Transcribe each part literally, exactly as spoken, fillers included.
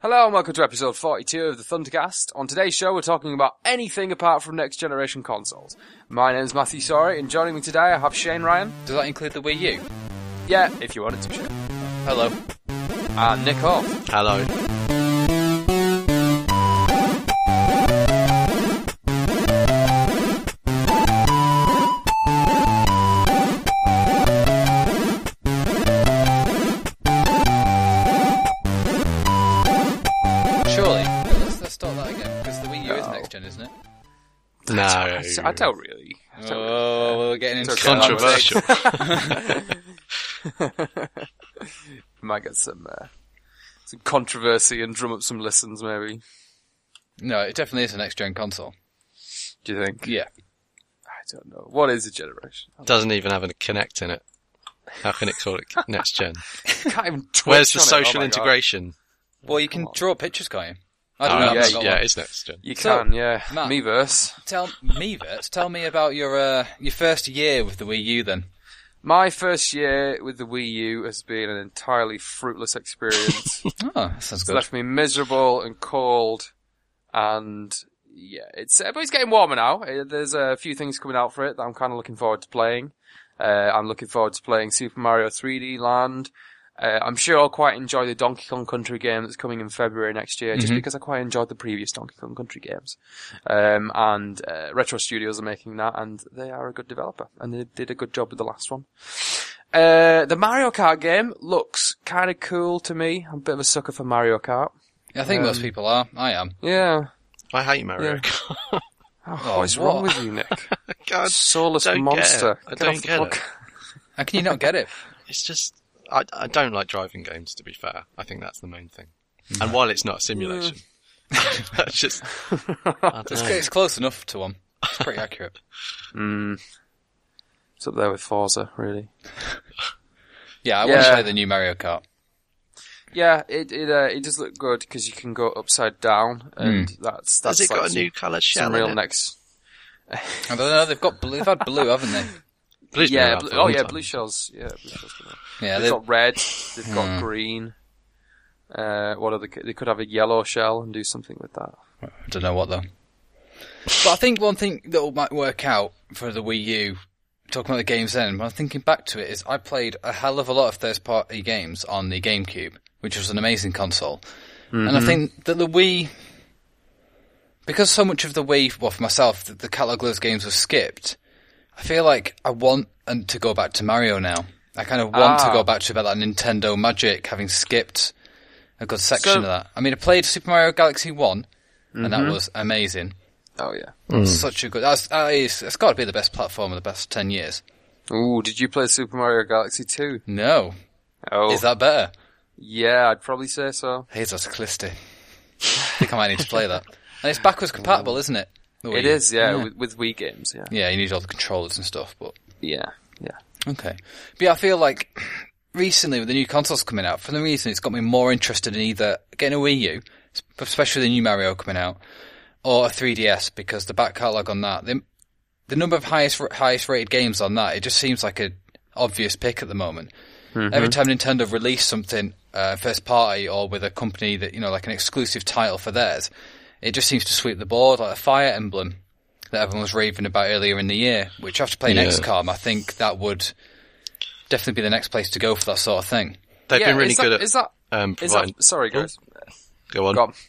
Hello and welcome to episode forty-two of the Thundercast. On today's show we're talking about anything apart from next generation consoles. My name is Matthew Sorry and joining me today I have Shane Ryan. Does that include the Wii U? Yeah, if you want it to, Shane. Hello. And Nick Hall. Hello. Isn't it? No, I, I don't really. I don't oh, really. We're getting into it's controversial. Might get some uh, some controversy and drum up some listens, maybe. No, it definitely is a next gen console. Do you think? Yeah. I don't know. What is a generation? Doesn't even have a Kinect in it. How can it call it next gen? Can't even Twitch Where's the on social it? Oh integration? Well, you can draw pictures, can't you? I Oh, don't know. yeah, I've got yeah, one. it's next gen. You So, can, yeah. Matt, Miiverse. Tell Miiverse. Tell me about your uh, your first year with the Wii U. Then. My first year with the Wii U has been an entirely fruitless experience. Oh, that sounds It's good. left me miserable and cold, and yeah, it's uh, but it's getting warmer now. Uh, There's a few things coming out for it that I'm kind of looking forward to playing. Uh, I'm looking forward to playing Super Mario three D Land. Uh, I'm sure I'll quite enjoy the Donkey Kong Country game that's coming in February next year, just Mm-hmm. because I quite enjoyed the previous Donkey Kong Country games. Um, and uh, Retro Studios are making that, and they are a good developer, and they did a good job with the last one. Uh, the Mario Kart game looks kind of cool to me. I'm a bit of a sucker for Mario Kart. I think um, most people are. I am. Yeah. I hate Mario Yeah. Kart. Oh, Oh, what is what? wrong with you, Nick? God, Soulless don't monster. Get it. I Get don't off the get fuck- it. How can you not get it? It's just, I, I don't like driving games, to be fair. I think that's the main thing. And while it's not a simulation, it's just, I don't It's, know. it's close enough to one. It's pretty accurate. Mm. It's up there with Forza, really. Yeah, I want Yeah. to play the new Mario Kart. Yeah, it it uh, it does look good because you can go upside down, and that's that's Has it like got a some, new colour shell some in real it? next. I don't know. They've got blue. They've had blue, haven't they? Blue's been Yeah, around blue, for a oh long yeah, time. blue shells. Yeah, blue shells. Come out. Yeah, They've they've got red. They've got Hmm. green. Uh, what other? They could have a yellow shell and do something with that. I don't know what though. But I think one thing that might work out for the Wii U, talking about the games then, when I'm thinking back to it, is I played a hell of a lot of third-party games on the GameCube, which was an amazing console. Mm-hmm. And I think that the Wii, because so much of the Wii, well for myself, the, the catalogue of those games was skipped, I feel like I want and to go back to Mario now. I kind of want Ah. to go back to about that Nintendo magic, having skipped a good section So- of that. I mean, I played Super Mario Galaxy one, and Mm-hmm. that was amazing. Oh yeah. Hmm. Such a good. That's, that is, it's got to be the best platform of the best ten years. Ooh, did you play Super Mario Galaxy two? No, Oh, is that better? yeah, I'd probably say so. Hey, that's Callisti. I think I might need to play that. And it's backwards compatible, isn't it? The Wii It U. is, yeah, Yeah. With, with Wii games, yeah. Yeah, you need all the controllers and stuff, but Yeah, yeah. okay. But yeah, I feel like recently with the new consoles coming out, for the reason it's got me more interested in either getting a Wii U, especially the new Mario coming out, or a three D S, because the back catalogue on that, the, the number of highest highest rated games on that, it just seems like a obvious pick at the moment. Mm-hmm. Every time Nintendo release something uh, first party or with a company that, you know, like an exclusive title for theirs, it just seems to sweep the board, like a Fire Emblem that everyone was raving about earlier in the year, which after playing Yeah. X COM, I think that would definitely be the next place to go for that sort of thing. They've Yeah, been really is that, good at Is that, um, is providing... that, sorry guys. Go on. Go on.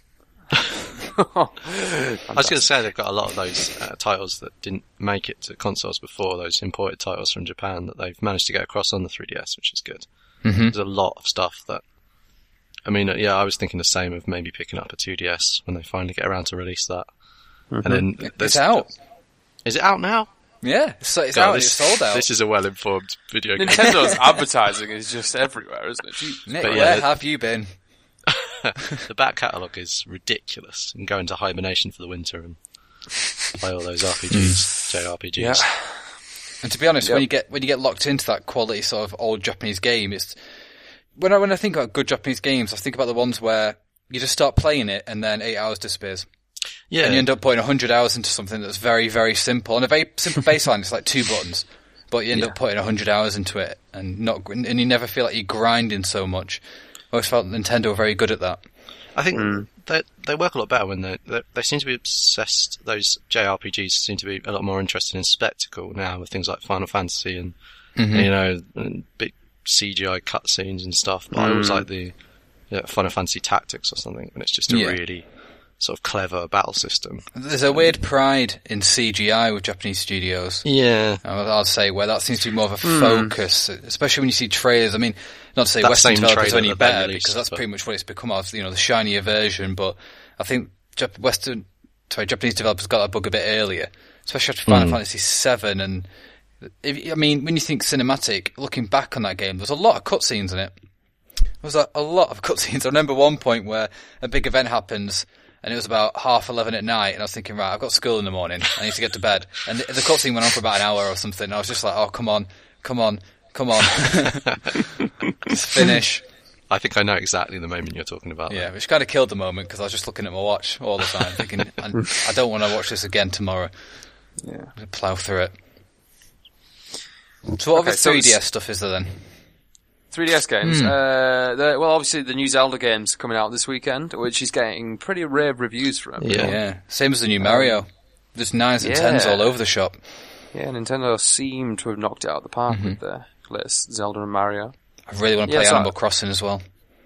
I was going to say they've got a lot of those uh, titles that didn't make it to consoles before, those imported titles from Japan that they've managed to get across on the three D S, which is good. Mm-hmm. There's a lot of stuff that... I mean, uh, yeah, I was thinking the same of maybe picking up a two D S when they finally get around to release that. And then It's there's- out. Is it out now? Yeah, it's, it's God, out. this, It's sold out. This is a well-informed video game. Nintendo's advertising is just everywhere, isn't it? Jeez. Nick, but yeah, where it- have you been? The back catalogue is ridiculous. You can go into hibernation for the winter and play all those R P Gs, J R P Gs. Yeah. And to be honest, Yep. when you get when you get locked into that quality sort of old Japanese game, it's when I when I think about good Japanese games, I think about the ones where you just start playing it and then eight hours disappears. Yeah. And you end up putting one hundred hours into something that's very, very simple. And a very simple baseline, it's like two buttons. But you end Yeah. up putting one hundred hours into it and not, and you never feel like you're grinding so much. I always felt Nintendo were very good at that. I think Mm. they they work a lot better when they they they seem to be obsessed. Those J R P Gs seem to be a lot more interested in spectacle now with things like Final Fantasy and Mm-hmm. you know and big C G I cutscenes and stuff. But I always Mm. like the yeah, Final Fantasy Tactics or something, and it's just a Yeah. really sort of clever battle system. There's a weird pride in C G I with Japanese studios. Yeah, I'd I'd say where that seems to be more of a Hmm. focus, especially when you see trailers. I mean, not to say That Western same developers are trailer any that they better, released, because that's but- pretty much what it's become of, you know, the shinier version, but I think Jap- Western, sorry, Japanese developers got that bug a bit earlier, especially after Final Mm. Fantasy seven, and if, I mean, when you think cinematic, looking back on that game, there's a lot of cutscenes in it. There was a, a lot of cutscenes. I remember one point where a big event happens, and it was about half eleven at night, and I was thinking, right, I've got school in the morning, I need to get to bed. And the, the cutscene went on for about an hour or something, and I was just like, oh, come on, come on, come on. Just finish. I think I know exactly the moment you're talking about. Yeah, which kind of killed the moment, because I was just looking at my watch all the time, thinking, I, I don't want to watch this again tomorrow. Yeah. I'm going to plough through it. So what Okay, other so three D S it's- stuff is there then? three D S games. Hmm. Uh, the, well, obviously the new Zelda game's coming out this weekend, which is getting pretty rave reviews from everyone. Yeah. Yeah, same as the new Mario. There's nines and yeah. tens all over the shop. Yeah, Nintendo seem to have knocked it out of the park Mm-hmm. with the latest Zelda and Mario. I really want to Yeah, play so- Animal Crossing as well.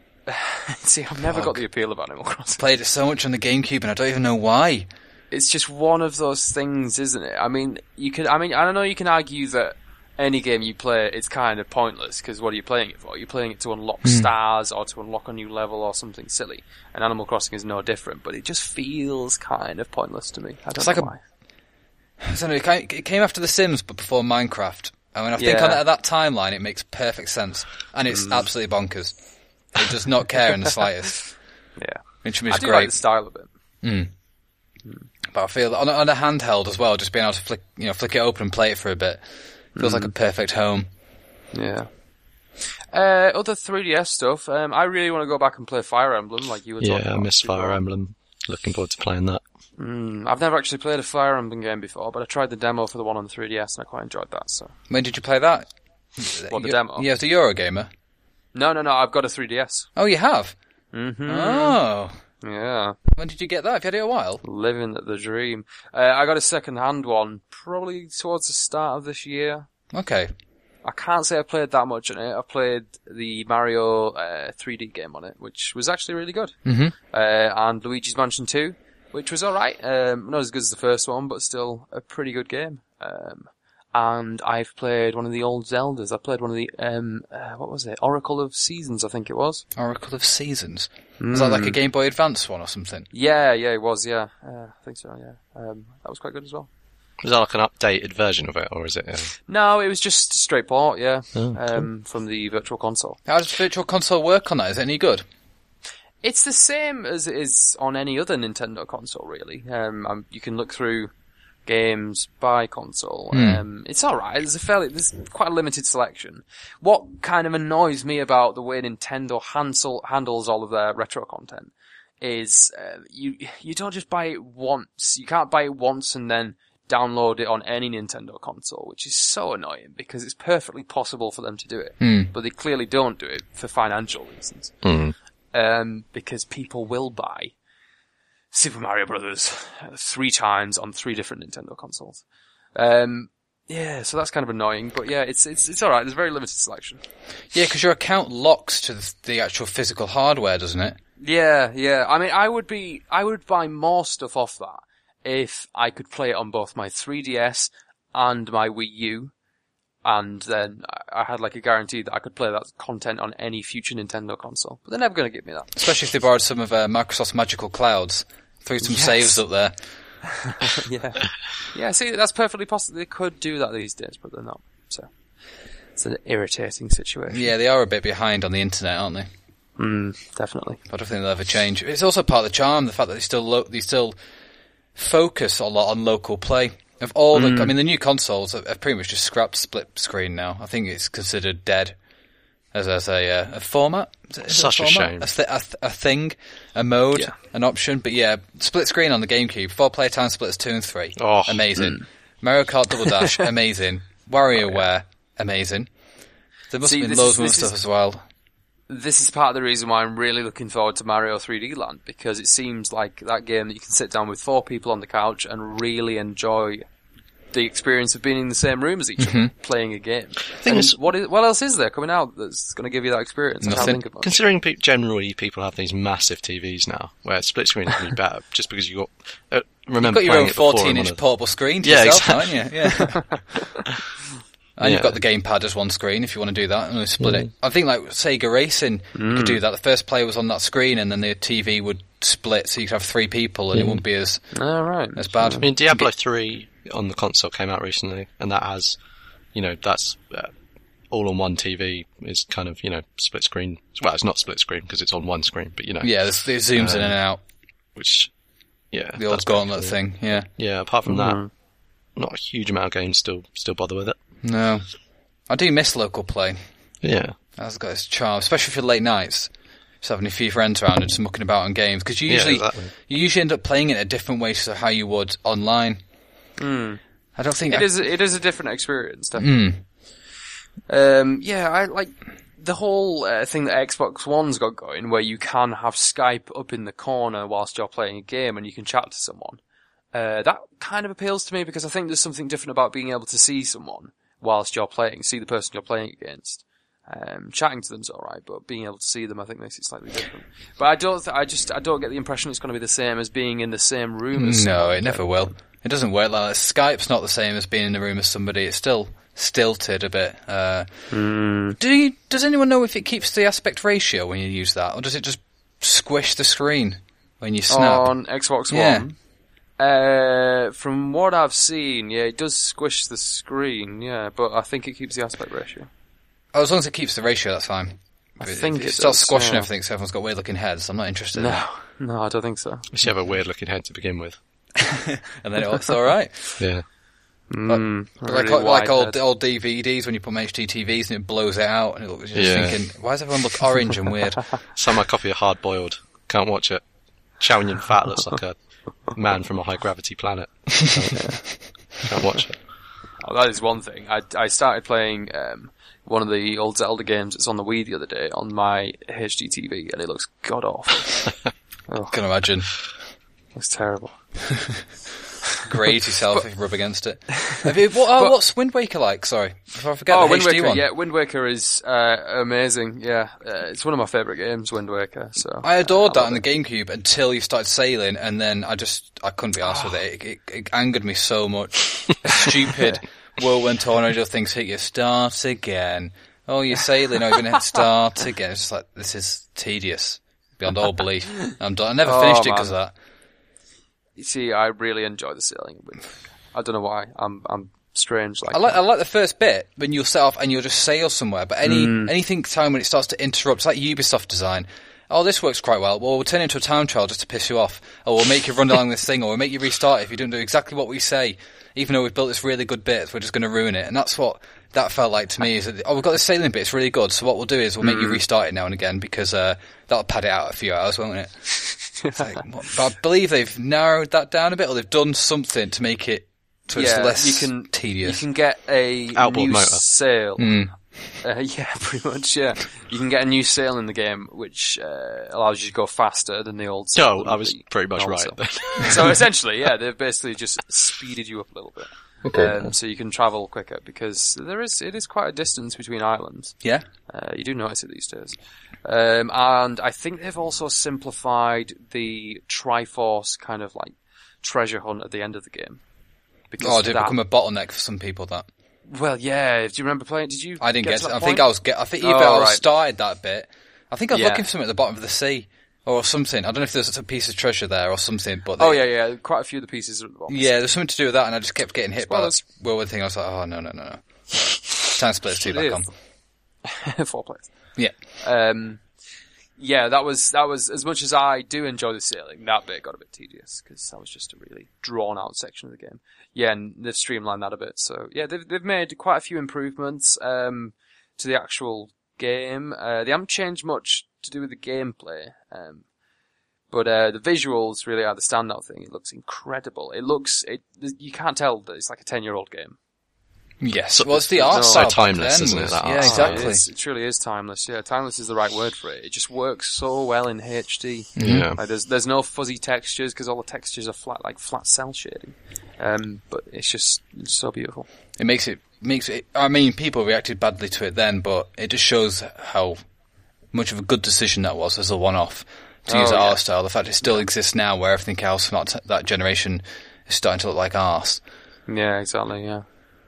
See, I've never Fuck. got the appeal of Animal Crossing. Played it so much on the GameCube, and I don't even know why. It's just one of those things, isn't it? I mean, you could. I mean, I don't know. You can argue that any game you play, it's kind of pointless because what are you playing it for? You're playing it to unlock Hmm. stars or to unlock a new level or something silly. And Animal Crossing is no different, but it just feels kind of pointless to me. I don't It's know like a- why. I don't know, it came- it came after The Sims, but before Minecraft. And when I think Yeah. on it at that timeline, it makes perfect sense. And it's absolutely bonkers. It does not care in the slightest, Yeah, which I is do great. like the style of it. Mm. But I feel that on, a- on a handheld as well, just being able to flick, you know, flick it open and play it for a bit, feels like a perfect home. Yeah. Uh, other three D S stuff. Um, I really want to go back and play Fire Emblem, like you were talking Yeah, about. I miss before. Fire Emblem. Looking forward to playing that. Mm, I've never actually played a Fire Emblem game before, but I tried the demo for the one on the three D S and I quite enjoyed that. So, When did you play that? what the You- demo? Yeah, it's a Eurogamer. No, no, no. I've got a three D S. Oh, you have? Mm-hmm. Oh. Yeah, When did you get that? Have you had it a while? living the dream. Uh, I got a second-hand one probably towards the start of this year. Okay. I can't say I've played that much on it. I've played the Mario uh, three D game on it, which was actually really good. Mm-hmm. Uh, and Luigi's Mansion two, which was alright. Um, not as good as the first one, but still a pretty good game. Um, and I've played one of the old Zeldas. I played one of the, um, uh, what was it? Oracle of Seasons, I think it was. Oracle of Seasons. Was that like a Game Boy Advance one or something? Yeah, yeah, it was, yeah. Uh, I think so, yeah. Um, that was quite good as well. Is that like an updated version of it, or is it? Uh... No, it was just a straight port, yeah, Oh, um, from the Virtual Console. How does Virtual Console work on that? Is it any good? It's the same as it is on any other Nintendo console, really. Um, um, you can look through games by console. Hmm. Um, it's alright. There's a fairly, there's quite a limited selection. What kind of annoys me about the way Nintendo handle, handles all of their retro content is, uh, you, you don't just buy it once. You can't buy it once and then download it on any Nintendo console, which is so annoying because it's perfectly possible for them to do it. Hmm. But they clearly don't do it for financial reasons. Mm. Um, because people will buy Super Mario Brothers three times on three different Nintendo consoles. Um, yeah, so that's kind of annoying, but yeah, it's it's it's all right. There's very limited selection. Yeah, because your account locks to the, the actual physical hardware, doesn't it? Yeah, yeah. I mean, I would be I would buy more stuff off that if I could play it on both my three D S and my Wii U. And then I had like a guarantee that I could play that content on any future Nintendo console. But they're never going to give me that. Especially if they borrowed some of uh, Microsoft's Magical Clouds. Threw some Yes. saves up there. Yeah. Yeah, see, that's perfectly possible. They could do that these days, but they're not. So, it's an irritating situation. Yeah, they are a bit behind on the internet, aren't they? Mm, definitely. I don't think they'll ever change. It's also part of the charm, the fact that they still lo- they still focus a lot on local play. Of all the, I mean, the new consoles have, have pretty much just scrapped split screen now. I think it's considered dead as, as a, uh, a format. Is it, is Such it a a, format? shame. A, th- a, th- a thing, a mode, Yeah. an option. But yeah, split screen on the GameCube. Four player time splits two and three. Oh, amazing. Mario Kart Double Dash, amazing. WarioWare, amazing. There must See, have been this loads is- more this stuff is- as well. this is part of the reason why I'm really looking forward to Mario three D Land, because it seems like that game that you can sit down with four people on the couch and really enjoy the experience of being in the same room as each Mm-hmm. other, playing a game. Thing And is- what is what else is there coming out that's going to give you that experience? I can't Nothing. think of much. Considering pe- generally people have these massive T Vs now, where split screen is going to be better, just because you got. Uh, remember You've got your playing own it before on fourteen-inch one of- portable screen to Yeah, yourself, haven't you? Yeah. And Yeah. you've got the gamepad as one screen if you want to do that, and we split it. I think like Sega Racing, you could do that. The first player was on that screen, and then the T V would split, so you could have three people, and it wouldn't be as All right. as bad. I mean, Diablo three on the console came out recently, and that has, you know, that's uh, all on one T V is kind of, you know, split screen. Well, it's not split screen because it's on one screen, but you know, Yeah, there's, it zooms in and out. which, yeah, The old that's pretty gauntlet cool. thing. Yeah. Yeah, apart from that, not a huge amount of games still still bother with it. No, I do miss local play. Yeah, That's got its charm, especially for late nights. Just having a few friends around and just mucking about on games, because you Yeah, usually exactly. you usually end up playing it a different way to how you would online. I don't think It I, is it is a different experience, definitely. Um, yeah, I like the whole uh, thing that Xbox One's got going, where you can have Skype up in the corner whilst you're playing a game and you can chat to someone. Uh, that kind of appeals to me because I think there's something different about being able to see someone whilst you're playing, see the person you're playing against. Um, chatting to them's alright, but being able to see them, I think, makes it slightly different. But I don't, th- I just, I don't get the impression it's going to be the same as being in the same room as no, someone. it never will. It doesn't work like that. Skype's not the same as being in the room with somebody. It's still stilted a bit. Uh, do you, does anyone know if it keeps the aspect ratio when you use that, or does it just squish the screen when you snap? On Xbox Yeah. One. Uh, from what I've seen, yeah, it does squish the screen, yeah, but I think it keeps the aspect ratio. Oh, as long as it keeps the ratio, that's fine. I If think it, it starts does, squashing yeah. everything, so everyone's got weird looking heads. I'm not interested. in No, that. no, I don't think so. you have a weird looking head to begin with. And then it's all right. Yeah, Mm, But like really like wide old head. old D V Ds when you put them H D T Vs and it blows it out, and it looks, you're just Yeah. thinking, why does everyone look orange and weird? so my copy of Hard Boiled. Can't watch it. Chow Yun Fat looks like a man from a high gravity planet. Can't watch it. Oh, that is one thing. I, I started playing um, one of the old Zelda games that's on the Wii the other day on my H D T V, and it looks god awful. Oh, Can imagine. it's terrible. Graze yourself if you rub against it. Have you, what, oh, But- what's Wind Waker like? Sorry, before I forget Oh, the Wind H D Waker, one. yeah, Wind Waker is uh, amazing. Yeah, uh, it's one of my favourite games, Wind Waker. So I adored uh, that love on the it. GameCube until you started sailing, and then I just I couldn't be arsed with it. It, it. It angered me so much. Stupid whirlwind tornado things hit you. Start again. Oh, you're sailing. Oh, you're going to start again. It's just like, this is tedious beyond all belief. I'm done. I never Oh, finished it man. because of that. You see, I really enjoy the sailing of Wind Waker. I don't know why. I'm I'm strange like I like that. I like the first bit when you'll set off and you'll just sail somewhere. But any Mm. anything time when it starts to interrupt, it's like Ubisoft design. Oh, this works quite well. Well, we'll turn it into a time trial just to piss you off. Or we'll make you run along this thing, or we'll make you restart it if you don't do exactly what we say. Even though we've built this really good bit, we're just going to ruin it. And that's what that felt like to me. Is that, oh, we've got this sailing bit, it's really good. So what we'll do is we'll make you restart it now and again because uh, that'll pad it out a few hours, won't it? It's like, what? But I believe they've narrowed that down a bit, or they've done something to make it so it's yeah, less you can tedious. You can get a Outboard new motor. sail. Mm. Uh, yeah, pretty much. Yeah, you can get a new sail in the game, which uh, allows you to go faster than the old sail. No, I was The pretty much normal right. sail. So essentially, yeah, they've basically just speeded you up a little bit. Um, so you can travel quicker because there is it is quite a distance between islands. Yeah. Uh, you do notice it these days. Um, and I think they've also simplified the Triforce kind of like treasure hunt at the end of the game. Because Oh, did it that- become a bottleneck for some people? That Well, yeah. Do you remember playing? Did you? I didn't get. to that I point? think I was. Get, I think either Oh, I was right. started that bit. I think I was Yeah. looking for something at the bottom of the sea or something. I don't know if there's a piece of treasure there or something. But Oh they- yeah, yeah. Quite a few of the pieces are at the bottom. yeah. There's something to do with that, and I just kept getting hit by Spoilers. that whirlwind thing. I was like, oh no, no, no, no. Time splits two It back is. on. Four players. Yeah. Um, yeah, that was that was as much as I do enjoy the sailing. That bit got a bit tedious because that was just a really drawn out section of the game. Yeah, and they've streamlined that a bit. So yeah, they've they've made quite a few improvements um, to the actual game. Uh, they haven't changed much to do with the gameplay, um, but uh, the visuals really are the standout thing. It looks incredible. It looks it you can't tell that it's like a ten year old game. Yes, So- well, it's the art it's style so back timeless, then isn't it, was- that art yeah, style? exactly. It's, it truly is timeless. Yeah, timeless is the right word for it. It just works so well in H D. Yeah. Like there's there's no fuzzy textures because all the textures are flat, like flat cell shading. Um, but it's just it's so beautiful. It makes it makes it. I mean, people reacted badly to it then, but it just shows how much of a good decision that was as a one-off to Oh, use that yeah. art style. The fact it still exists now, where everything else from that, that generation is starting to look like arse. Yeah, exactly. Yeah.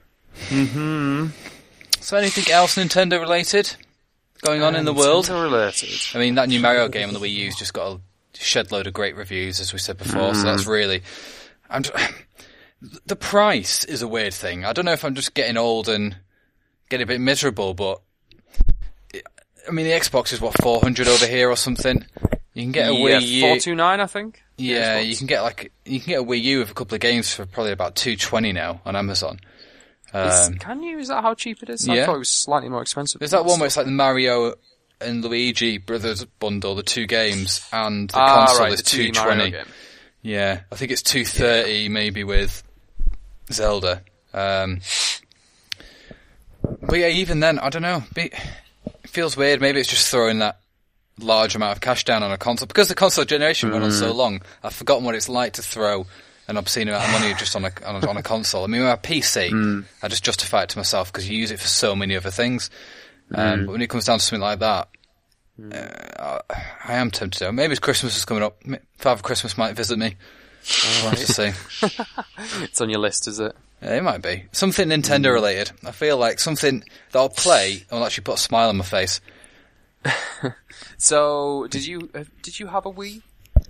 So, anything else Nintendo related going on in the world? Related. I mean, that new Mario game on the Wii U's just got a shed load of great reviews, as we said before. So that's really. I'm just, the price is a weird thing. I don't know if I'm just getting old and getting a bit miserable, but I mean, the Xbox is what four hundred over here or something. You can get a yeah, Wii U. four two nine, I think. Yeah, Xbox. you can get like you can get a Wii U with a couple of games for probably about two twenty now on Amazon. Is- Um, can you? Is that how cheap it is? I yeah. thought it was slightly more expensive. there's that one where it's like the Mario and Luigi Brothers bundle, the two games, and the ah, console right, is the two D two Mario twenty. game. Yeah, I think it's two thirty maybe with Zelda. Um, but yeah, even then, I don't know. It feels weird. Maybe it's just throwing that large amount of cash down on a console because the console generation went on so long. I've forgotten what it's like to throw an obscene amount of money just on a on a, on a console. I mean, with my P C, I just justify it to myself because you use it for so many other things. Um, But when it comes down to something like that, uh, I, I am tempted to. Maybe Christmas is coming up. M- Father Christmas might visit me. We'll have to see. It's on your list, is it? Yeah, it might be something Nintendo related. I feel like something that I'll play and will actually put a smile on my face. So, did you uh, did you have a Wii?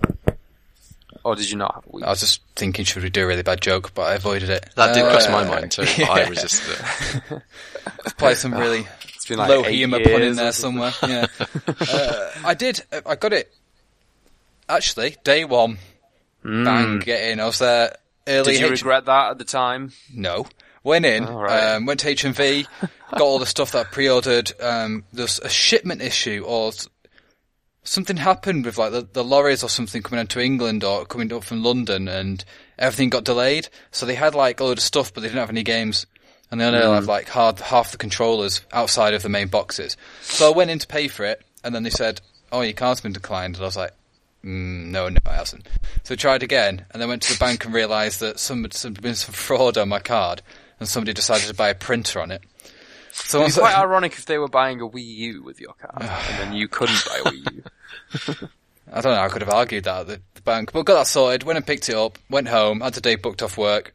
Or did you not have a Wii? I was just thinking, should we do a really bad joke, but I avoided it. That did Uh, cross my mind too. but I yeah. resisted it. Play some really It's been like low eight humour pun in years there or somewhere. Yeah, uh, I did. I got it. Actually, day one, bang, get in. I was there early. Did you H- regret that at the time? No. Went in, Oh, right. um, went to H M V, got all the stuff that I pre-ordered. Um, there's a shipment issue or s- something happened with like the, the lorries or something coming into England or coming up from London and everything got delayed. So they had like a load of stuff, but they didn't have any games. And they only Mm. had like hard, half the controllers outside of the main boxes. So I went in to pay for it and then they said, oh, your card's been declined. And I was like, mm, no, no, it hasn't. So I tried again and then went to the bank and realised that some had been some fraud on my card. And somebody decided to buy a printer on it. So I It's was quite like, ironic if they were buying a Wii U with your card, and then you couldn't buy a Wii U. I don't know, I could have argued that at the, the bank. But got that sorted, went and picked it up, went home, had the day booked off work.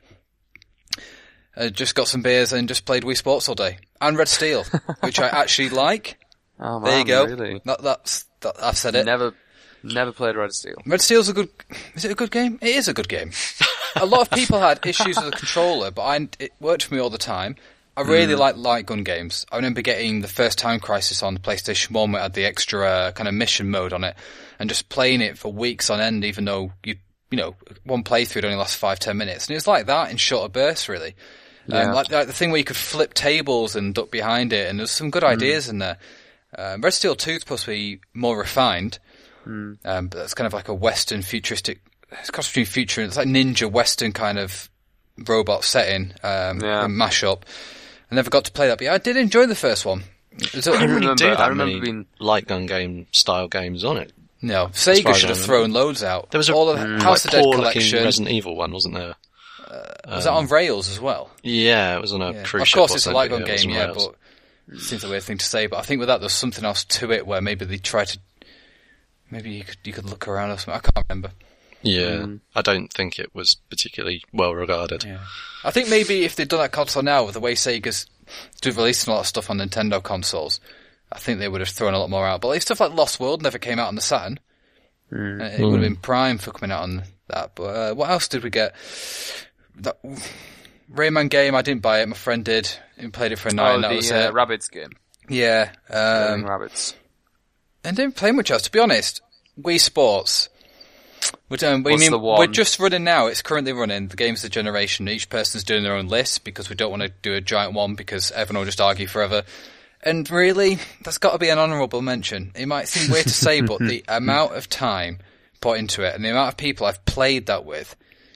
Uh, just got some beers and just played Wii Sports all day. And Red Steel, which I actually like. Oh man, There you go. really? That, that's, that, I've said it. Never, never played Red Steel. Red Steel's a good... Is it a good game? It is a good game. A lot of people had issues with the controller, but I, it worked for me all the time. I really like light gun games. I remember getting the first Time Crisis on the PlayStation one where it had the extra uh, kind of mission mode on it, and just playing it for weeks on end, even though, you you know, one playthrough would only last five, ten minutes. And it was like that in shorter bursts, really. Yeah. Um, like, like the thing where you could flip tables and duck behind it, and there's some good ideas in there. Um, Red Steel two is supposed to be more refined, um, but that's kind of like a Western futuristic... It's cross between future and it's like ninja Western kind of robot setting, um, Yeah. and mashup. I never got to play that, but yeah, I did enjoy the first one. It was a- I didn't really remember- do that I remember many being- light gun game style games on it. no, far Sega as should I have remember. thrown loads out. There was a All of the mm, House like of Dead poor looking collection. Resident Evil one, wasn't there? Was that on rails as well? Yeah, it was on a Yeah. cruise Of ship. course, or it's a something, light gun it was game, on yeah, rails. but it seems a weird thing to say. But I think with that, there's something else to it where maybe they try to. Maybe you could you could look around or something. I can't remember. Yeah, I don't think it was particularly well regarded. Yeah. I think maybe if they'd done that console now, with the way Sega's do releasing a lot of stuff on Nintendo consoles, I think they would have thrown a lot more out. But like stuff like Lost World never came out on the Saturn. Mm. Uh, it would have been prime for coming out on that. But uh, what else did we get? That Rayman game, I didn't buy it. My friend did. He played it for a night, Oh, and that the was uh, it. Rabbids game. Yeah. Playing Um, Rabbids. and didn't play much else. To be honest, Wii Sports. We're, doing, we What's mean, the one? we're just running now. It's currently running. The game's the generation. Each person's doing their own list because we don't want to do a giant one because everyone will just argue forever. And really, that's got to be an honourable mention. It might seem weird to say, but the amount of time put into it and the amount of people I've played that with,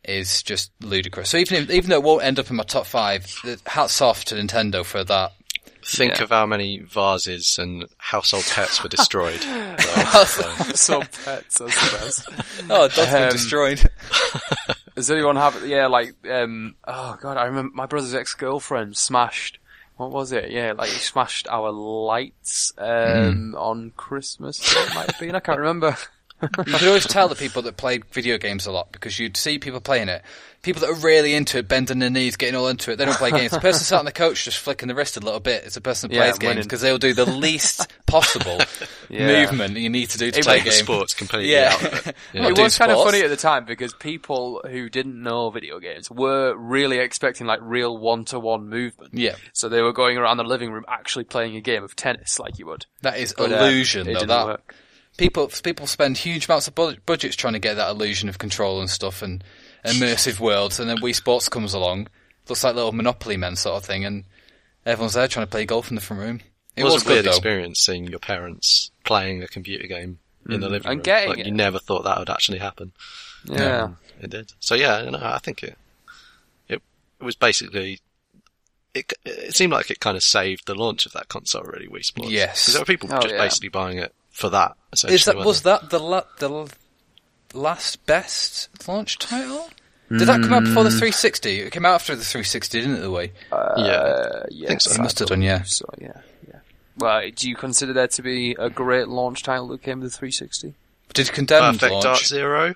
is just ludicrous. So even if, even though it won't end up in my top five, hats off to Nintendo for that. Think Yeah. of how many vases and household pets were destroyed. So, So pets, that's the best. Oh, that's been Um, destroyed. Does anyone have, yeah, like, um, oh god, I remember my brother's ex-girlfriend smashed, what was it? Yeah, like he smashed our lights, um, on Christmas, it might have been, I can't remember. You could always tell the people that played video games a lot because you'd see people playing it. People that are really into it, bending their knees, getting all into it, they don't play games. The person sat on the couch just flicking the wrist a little bit is the person that Yeah, plays games winning. because they'll do the least possible Yeah. movement you need to do to It play a makes the game. sports completely Yeah. out of it. Yeah. It do was kind of sports. funny at the time because people who didn't know video games were really expecting like real one-to-one movement. Yeah. So they were going around the living room actually playing a game of tennis like you would. That is But, uh, illusion, it though. didn't That work. people people spend huge amounts of bud- budgets trying to get that illusion of control and stuff and immersive worlds, and then Wii Sports comes along, looks like little Monopoly men sort of thing, and everyone's there trying to play golf in the front room. It, It was, was a weird good though. experience seeing your parents playing a computer game in the living And room. getting like, it. You never thought that would actually happen. Yeah. Um, it did. So yeah, you know, I think it, it it was basically it. It seemed like it kind of saved the launch of that console, really. Wii Sports. Yes. because there were people Oh, just yeah. basically buying it for that. Essentially, Is that weren't was they? that the la- the l- last best launch title? Did that come out before the three sixty? It came out after the three sixty, didn't it? The way Yeah, Uh, I think so. it must have done, yeah. So yeah, yeah. Well, do you consider that to be a great launch title that came with the three sixty? Did Condemned Perfect launch? Dark Zero.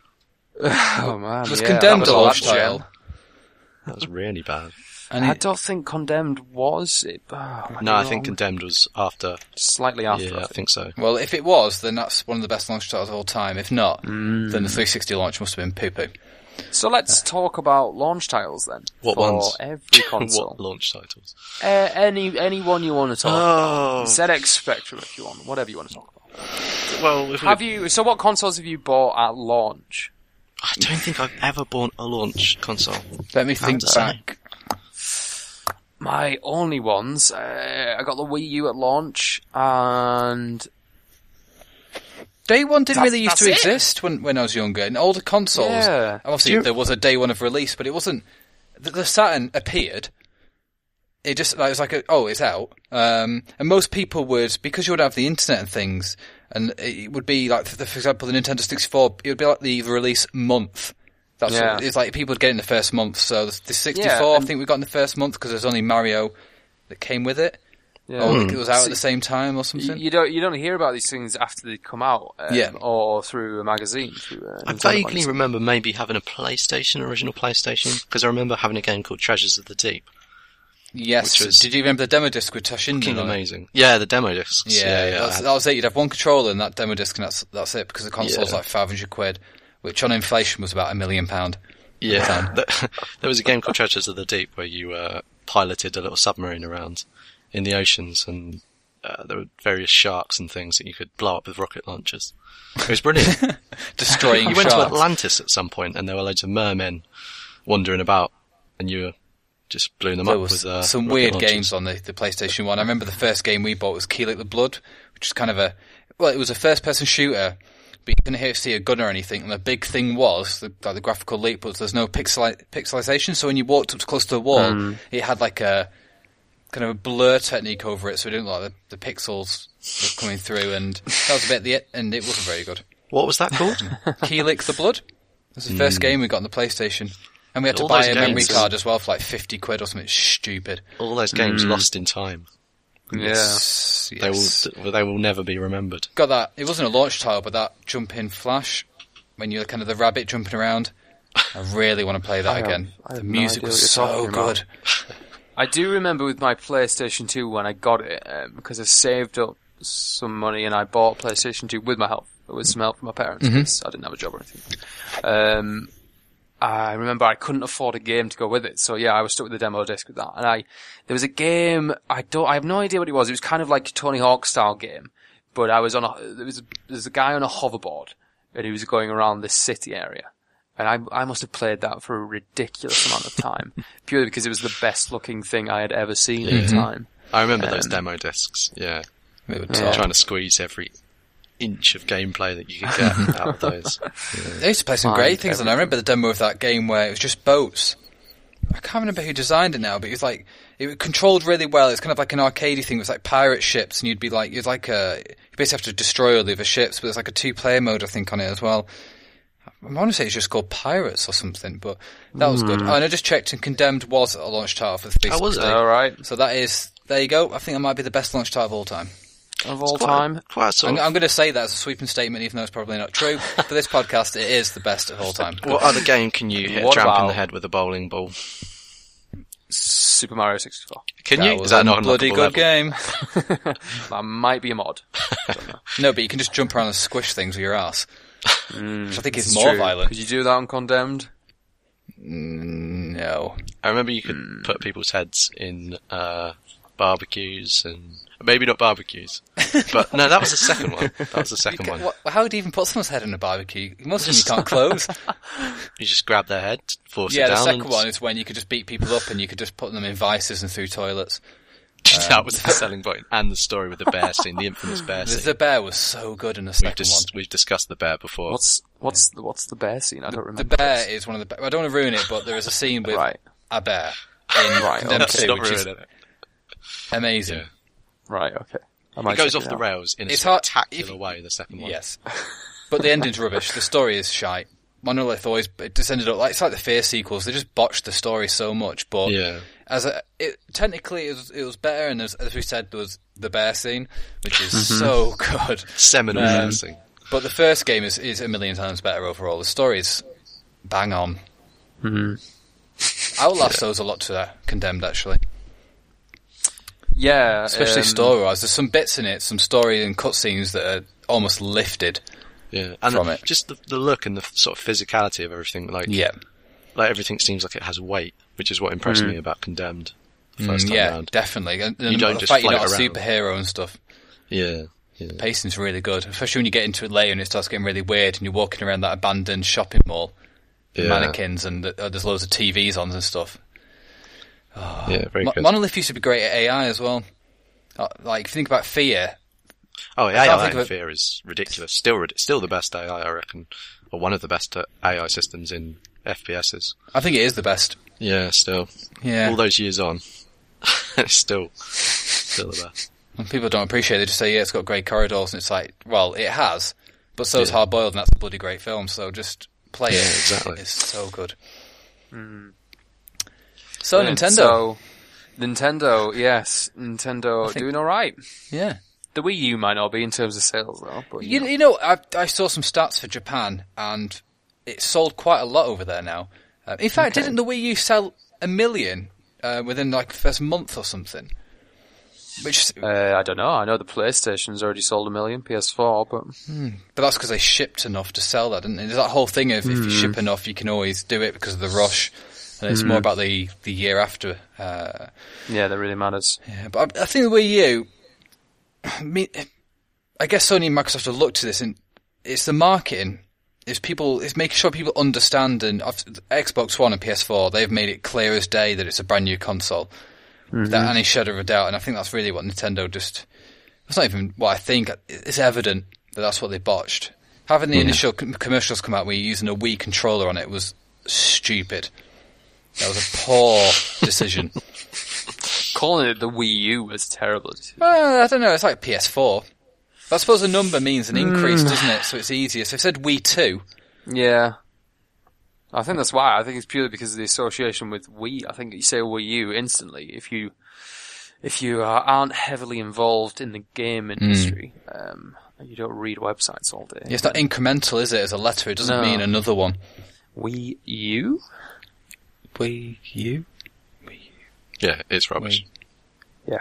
Oh man, Was yeah, Condemned that a was launch that gem. title? That was really bad. And I it- don't think Condemned was. It, oh, I No, I don't think know. Condemned was after. slightly after. Yeah, I think so. well, if it was, then that's one of the best launch titles of all time. If not, Mm. then the three sixty launch must have been poo-poo. So let's talk about launch titles then. What for ones? every console. What launch titles? uh, any any one you want to talk Oh. about. Z X Spectrum if you want, whatever you want to talk about. Well, if we- Have you? So what consoles have you bought at launch? I don't think I've ever bought a launch console. Let me think to say. back. My only ones, uh, I got the Wii U at launch, and Day one didn't That's- really used that's to it. exist when when I was younger. In older consoles, Yeah. obviously Do you- there was a day one of release, but it wasn't. The, the Saturn appeared. It just like, it was like, a, oh, it's out. Um, and most people would, because you would have the internet and things, and it would be like, for, for example, the Nintendo sixty-four. It would be like the release month. That's Yeah. what, it's like people would get it in the first month. So the, the sixty-four, Yeah, I and- think we got in the first month because there's only Mario that came with it, yeah. or it was out See, at the same time or You, something. you don't you don't hear about these things after they come out, um, Yeah. or through a magazine. Through uh, I Nintendo vaguely magazine. remember maybe having a PlayStation, original PlayStation, because I remember having a game called Treasures of the Deep. Yes. which was Did you remember the demo disc with Toshinden Fucking on it? amazing. Yeah, the demo discs. Yeah, Yeah, yeah. that, I was, had- that was it. You'd have one controller and that demo disc, and that's that's it. Because the console's Yeah. like five hundred quid, which on inflation was about a million pound. Yeah, Th- there was a game called Treasures of the Deep where you uh, piloted a little submarine around in the oceans, and uh, there were various sharks and things that you could blow up with rocket launchers. It was brilliant. Destroying You went to sharks. Atlantis at some point, and there were loads of mermen wandering about, and you just blew them There up was with uh, some rocket weird launchers. games on the, the PlayStation one. I remember the first game we bought was Keelik the Blood, which is kind of a well, it was a first-person shooter, but you couldn't hear, see a gun or anything. And the big thing was the, like the graphical leap was there's no pixeli- pixelization. So when you walked up to close to the wall, Hmm. it had like a kind of a blur technique over it, so it didn't look like the, the pixels were coming through. And that was a bit the and it wasn't very good. What was that called? Keelik the Blood. It was the first game we got on the PlayStation. And we had to All buy those a memory games- card as well for like fifty quid or something stupid. All those games lost in time. Yeah. Yes, They yes. will. They will never be remembered. Got that. It wasn't a launch title, but that jump in Flash, when you're kind of the rabbit jumping around. I really want to play that I have- again. I have The no music idea was what you're so talking about. good. I do remember with my PlayStation two when I got it, um, because I saved up some money and I bought a PlayStation two with my help, with some help from my parents, because I didn't have a job or anything. Um, I remember I couldn't afford a game to go with it, so yeah, I was stuck with the demo disc with that. And I, there was a game, I don't, I have no idea what it was. It was kind of like a Tony Hawk style game, but I was on a, there was a, there was a guy on a hoverboard, and he was going around this city area. And I, I must have played that for a ridiculous amount of time, purely because it was the best looking thing I had ever seen at the time. I remember those Um, demo discs. Yeah, It would Yeah. talk. trying to squeeze every inch of gameplay that you could get out of those. Yeah. They used to play some Find great things, and I everything. remember the demo of that game where it was just boats. I can't remember who designed it now, but it was like, it was controlled really well. It's kind of like an arcadey thing. It was like pirate ships, and you'd be like, you'd like a, you basically have to destroy all the other ships, but there's like a two-player mode, I think, on it as well. I want to say it's just called Pirates or something, but that was good. Oh, and I just checked, and Condemned was a launch title for the three sixty. Oh, was it? All right. So that is, there you go. I think that might be the best launch title of all time. Of all Quite- time. Quite sort I'm, of- I'm going to say that as a sweeping statement, even though it's probably not true. For this podcast, it is the best of all time. What other game can you hit a What tramp in about- the head with a bowling ball? Super Mario sixty-four. Can That you? was Is that a not bloody unlockable good level? game. That might be a mod. I don't know. No, but you can just jump around and squish things with your ass. Which I think is It's more true. violent. Could you do that on Condemned? No. I remember you could put people's heads in uh, barbecues and maybe not barbecues, but no, that was the second one. That was the second one. What, how do you even put someone's head in a barbecue? Most of them you can't close. You just grab their head, force Yeah, it the down. second and one is when you could just beat people up and you could just put them in vices and through toilets. that was the selling point, and the story with the bear scene, the infamous bear The, scene. the bear was so good in the We've, second dis- one. we've discussed the bear before. What's what's the, what's the bear scene? I don't The remember. bear this. is one of the. Be- I don't want to ruin it, but there is a scene with Right. a bear in Right, Condemned okay. two, Not which is ruining it. amazing. Yeah. Right. Okay. I It might goes check off it the out. rails in a It's hard- spectacular if- way. The second one. Yes, but the ending's rubbish. The story is shite. Monolith always it just ended up like it's like the Fear sequels. They just botched the story so much. But Yeah. as a it, technically it was, it was better, and as, as we said, there was the bear scene, which is Mm-hmm. so good. Seminal Um, bear scene. But the first game is, is a million times better overall. The story is bang on. Mm-hmm. Outlast owes a lot to that Condemned, actually. Yeah. Especially um, story-wise. There's some bits in it, some story and cutscenes that are almost lifted. Yeah, and from the- it. just the, the look and the sort of physicality of everything. Like, Yeah. like everything seems like it has weight, which is what impressed me about Condemned. The first Mm, time yeah, round. definitely. And, and You don't the just fact you're float not a around. superhero and stuff. Yeah, yeah. Pacing's really good, especially when you get into it later and it starts getting really weird and you're walking around that abandoned shopping mall with Yeah. mannequins and uh, there's loads of T Vs on and stuff. Yeah, very Mo- good. Monolith used to be great at A I as well. Uh, Like, if you think about Fear, Oh, yeah, I can't A I think of in it- Fear is ridiculous. Still, rid- still the best A I, I reckon, or one of the best uh, A I systems in F P S's. I think it is the best. Yeah, still. Yeah. All those years on, it's still, still the best. And people don't appreciate it. They just say, yeah, it's got great corridors, and it's like, well, it has, but so's Yeah. Hard Boiled, and that's a bloody great film, so just play Yeah, it. exactly. It's so good. So, brilliant. Nintendo. So, Nintendo, yes. Nintendo think- doing alright. Yeah. The Wii U might not be in terms of sales, though. But, you You, know. you know, I, I saw some stats for Japan, and it sold quite a lot over there now. Uh, in fact, Okay. didn't the Wii U sell a million uh, within like the first month or something? Which, Uh, I don't know. I know the PlayStation's already sold a million, P S four, but but that's because they shipped enough to sell that, didn't they? There's that whole thing of if you ship enough, you can always do it because of the rush, and it's more about the the year after. Uh, yeah, that really matters. yeah, but I, I think the Wii U. I mean, I guess Sony and Microsoft have looked to this, and it's the marketing. It's people. It's making sure people understand. And of- Xbox One and P S four, they've made it clear as day that it's a brand new console, without any shadow of a doubt. And I think that's really what Nintendo just. It's not even what I think. It's evident that that's what they botched. Having the initial com- commercials come out where you're using a Wii controller on it was stupid. That was a poor decision. Calling it the Wii U was terrible. Well, I don't know. It's like P S four. But I suppose a number means an increase, doesn't it? So it's easier. So if I said Wii two, Yeah. I think that's why. I think it's purely because of the association with Wii. I think you say Wii U instantly. If you, if you uh, aren't heavily involved in the game industry, um, you don't read websites all day. it's not incremental, is it? As a letter, it doesn't No. mean another one. Wii U? Wii U. Yeah, it's rubbish. Yeah.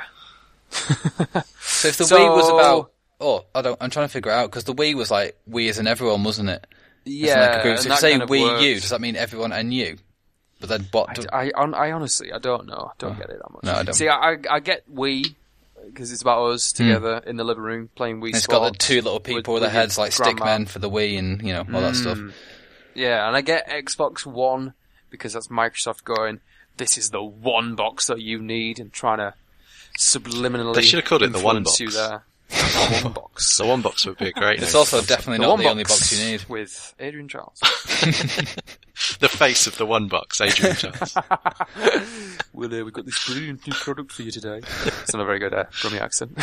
So if the So- Wii was about, oh, I don't. I'm trying to figure it out because the Wii was like we as in everyone, wasn't it? As in, Yeah. like a group. So and if that you say kind of Wii U, works. does that mean everyone and you? But then what? Do, I, I, I honestly, I don't know. I don't get it that much. No, I don't. See, I, I get Wii because it's about us together in the living room playing Wii it's Sports. got the two little people with, with their your heads like grandma. stickmen for the Wii and you know all that stuff. Yeah, and I get Xbox One because that's Microsoft going, this is the one box that you need, and trying to subliminally They should have called it the one influence box. you there. The one box. The one box would be a great It's name. also definitely The not one the box only box you need. with Adrian Charles. The face of the one box, Adrian Charles. Well, uh, we've got this brilliant new product for you today. It's not a very good uh, Brummie accent.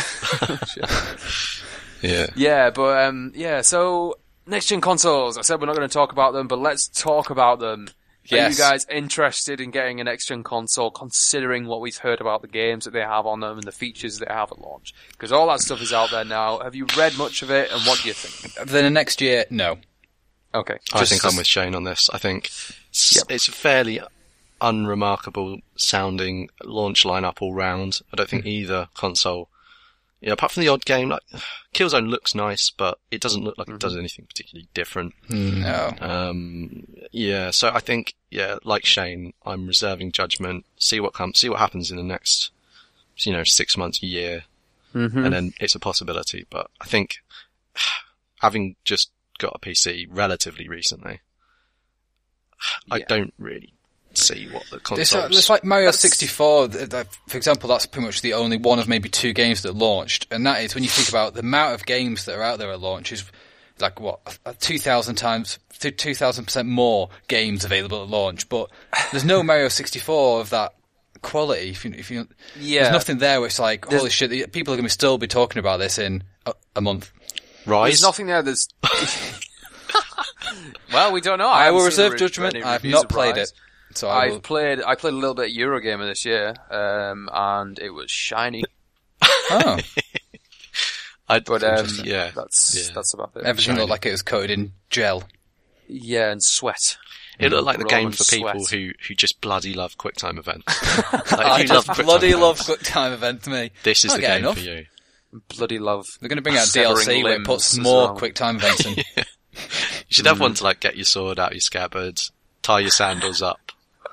Yeah. Yeah, but um, yeah. So next gen consoles. I said we're not going to talk about them, but let's talk about them. Are Yes. you guys interested in getting a next gen console, considering what we've heard about the games that they have on them and the features they have at launch? Because all that stuff is out there now. Have you read much of it, and what do you think? Then the next year, no. Okay. I Just- think I'm with Shane on this. I think it's, Yep. it's a fairly unremarkable sounding launch lineup all round. I don't think either console, you know, apart from the odd game, like Killzone looks nice, but it doesn't look like it does anything particularly different. No. Um, yeah, so I think, yeah, like Shane, I'm reserving judgment, see what comes, see what happens in the next, you know, six months, a year, Mm-hmm. and then it's a possibility. But I think, having just got a P C relatively recently, I Yeah. don't really see what the It's, consoles. uh, it's like Mario That's- sixty-four, th- th- for example, that's pretty much the only one of maybe two games that launched. And that is, when you think about the amount of games that are out there at launch, is like, what, two thousand times, two thousand percent more games available at launch. But there's no Mario sixty-four of that quality. If you, if you, Yeah. There's nothing there where it's like, There's- holy shit, people are going to still be talking about this in a, a month. Rise. There's nothing there that's... Well, we don't know. I, haven't will seen reserve re- judgment. any I've reviews not of played Rise. it. So I I've will... played. I played a little bit of Eurogamer this year, um, and it was shiny. Oh, I, But um, yeah, that's yeah. that's about it. everything looked like it was coated in gel. Yeah, and sweat. It looked like the game Roll for and people sweat. who, who just bloody love QuickTime events. Like, I if you love just QuickTime bloody love events, QuickTime event to me. this is Can't the get game enough. for you. Bloody love. They're going to bring out D L C severing where it puts limbs as more well. QuickTime events in. You should have one to like get your sword out your scabbard, tie your sandals up.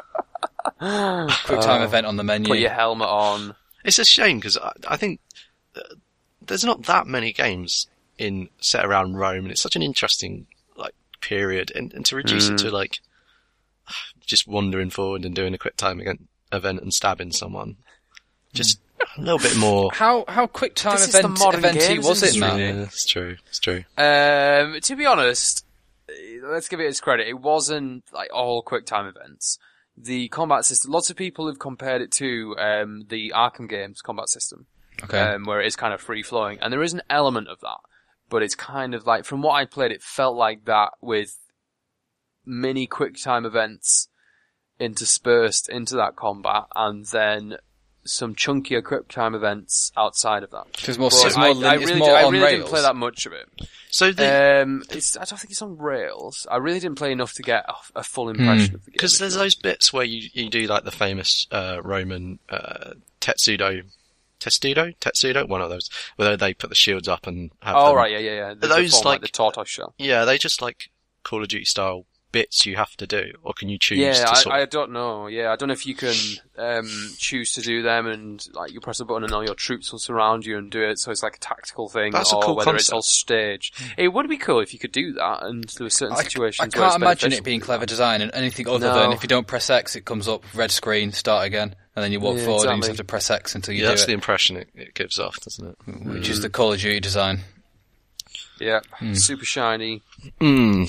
QuickTime event on the menu. Put your helmet on. It's a shame because I, I think uh, there's not that many games in set around Rome, and it's such an interesting like period, and, and to reduce it to like just wandering forward and doing a quick time event, event and stabbing someone, just a little bit more. How how QuickTime This is the event modern eventy games was it, industry. man? Yeah, it's true. It's true. Um, to be honest, uh, let's give it its credit. It wasn't like all QuickTime events. The combat system. Lots of people have compared it to um, the Arkham games combat system, Okay. um, where it is kind of free flowing, and there is an element of that. But it's kind of like, from what I played, it felt like that with mini QuickTime events interspersed into that combat, and then some chunkier QuickTime events outside of that. It's more, But it's more, I, lin- I it's really, more did, I on really rails. didn't play that much of it. So the Um, it's, I don't think it's on rails. I really didn't play enough to get a, a full impression of the game. because there's those bits where you you do like the famous uh, Roman uh, Tetsudo. Tetsudo? Tetsudo? One of those. Where they put the shields up and have Oh them. right, yeah, yeah, yeah. The, those, the form, like, like- the tortoise shell. Yeah, are they just like Call of Duty style bits you have to do, or can you choose Yeah, to sort I, I of... don't know. Yeah, I don't know if you can um, choose to do them, and like you press a button and all your troops will surround you and do it. So it's like a tactical thing, That's a or cool whether it's concept. all staged. It would be cool if you could do that, and there were certain I, situations I where it's can't imagine beneficial it being to do clever that. design and anything other No. than if you don't press X, it comes up, red screen, start again, and then you walk Yeah, forward and you just exactly. have to press X until you Yeah, that's do the it, impression it, it gives off, doesn't it? which is the Call of Duty design. Yeah, Hmm. super shiny, Mm.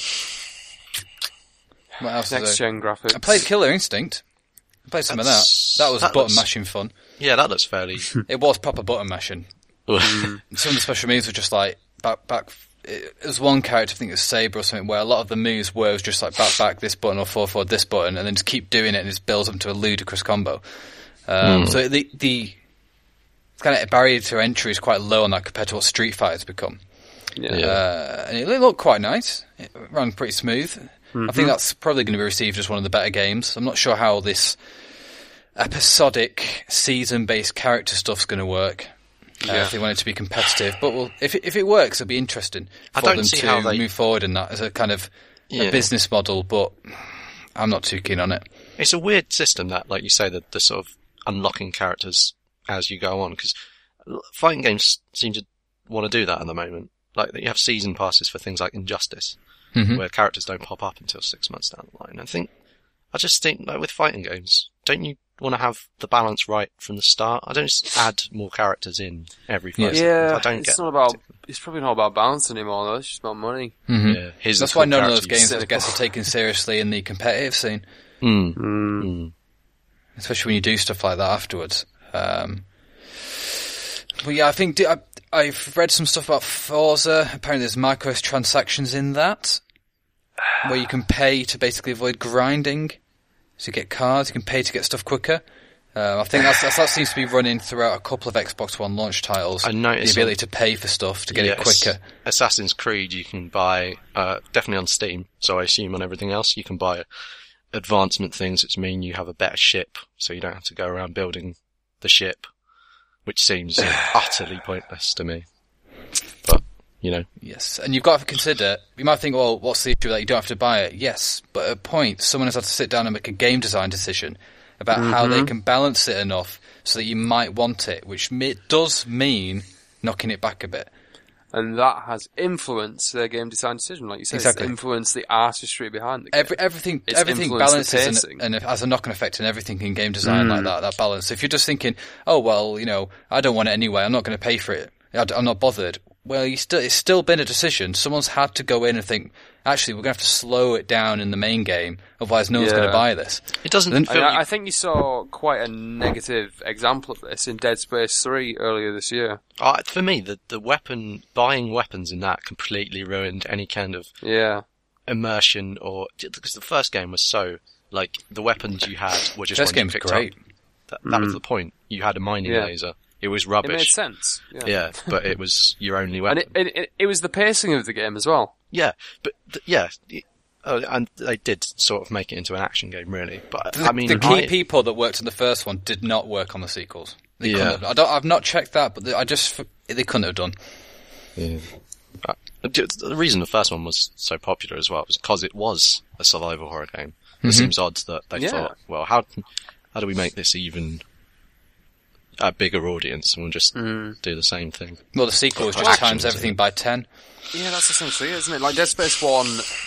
What else next is there? gen graphics. I played Killer Instinct. I played some That's- of that. That was that button looks- mashing fun. Yeah, that looks fairly... It was proper button mashing. Some of the special moves were just like back, back. It was one character, I think it was Saber or something, where a lot of the moves were just like back, back this button or forward, forward this button, and then just keep doing it, and it just builds up to a ludicrous combo. Um, So the the kind of barrier to entry is quite low on that compared to what Street Fighter's become. yeah. Yeah. Uh, and it looked quite nice. It ran pretty smooth. I think that's probably going to be received as one of the better games. I'm not sure how this episodic season-based character stuff's going to work. Uh, Yeah. if they want it to be competitive, but well, if it, if it works, it'll be interesting I for don't them see to how they- move forward in that as a kind of Yeah. a business model. But I'm not too keen on it. It's a weird system that, like you say, the, the sort of unlocking characters as you go on, because fighting games seem to want to do that at the moment. Like, you have season passes for things like Injustice, Mhm. where characters don't pop up until six months down the line. I think, I just think, like, with fighting games, don't you want to have the balance right from the start? I don't just add more characters in every five Yeah, seconds. I don't it's get not about. It's probably not about balance anymore, though. It's just about money. Mm-hmm. Yeah, here's That's the why cool none of those character you games, I guess, are taken seriously in the competitive scene. Mm. Mm. Mm. Especially when you do stuff like that afterwards. Um, but yeah, I think I, I've read some stuff about Forza. Apparently there's microtransactions in that, where you can pay to basically avoid grinding. So you get cards, you can pay to get stuff quicker. Um, I think that's, that's, that seems to be running throughout a couple of Xbox One launch titles. I noticed the ability to pay for stuff to get yeah, it quicker. Assassin's Creed you can buy, uh, definitely on Steam, so I assume on everything else you can buy advancement things, which mean you have a better ship, so you don't have to go around building the ship, which seems utterly pointless to me. But, you know. Yes, and you've got to consider, you might think, well, what's the issue that you don't have to buy it? Yes, but at a point, someone has had to sit down and make a game design decision about mm-hmm. how they can balance it enough so that you might want it, which me- does mean knocking it back a bit. And that has influenced their game design decision, like you said. Exactly. It's influenced the artistry behind the game. Every, everything It's everything influenced the balances pacing. and, and has a knock-on effect in everything in game design Mm. like that, that balance. If you're just thinking, oh, well, you know, I don't want it anyway, I'm not going to pay for it, I, I'm not bothered. Well, you still, it's still been a decision. Someone's had to go in and think, actually, we're going to have to slow it down in the main game, otherwise no one's Yeah. going to buy this. It doesn't Then- feel... I, I think you saw quite a negative example of this in Dead Space three earlier this year. Uh, for me, the, the weapon, buying weapons in that completely ruined any kind of Yeah. immersion or, because the first game was so, like, the weapons you had were just First when you game's picked great. up. That, that was the point. You had a mining Yeah. laser. It was It made rubbish. sense. Yeah. Yeah, but it was your only And weapon. it, it, it, it was the pacing of the game as well. Yeah, but, th- yeah. it- Oh, and they did sort of make it into an action game, really. But, The, I mean... the key I- people that worked on the first one did not work on the sequels. They Yeah. couldn't have- I don't, I've not checked that, but they, I just, they couldn't have done. Yeah. Uh, the reason the first one was so popular as well was because it was a survival horror game. It Mm-hmm. seems odd that they Yeah. thought, well, how how do we make this even a bigger audience, and we'll just Mm. do the same thing. Well, the sequel is just Actions, times everything by ten. Yeah, that's essentially it, isn't it? Like, Dead Space one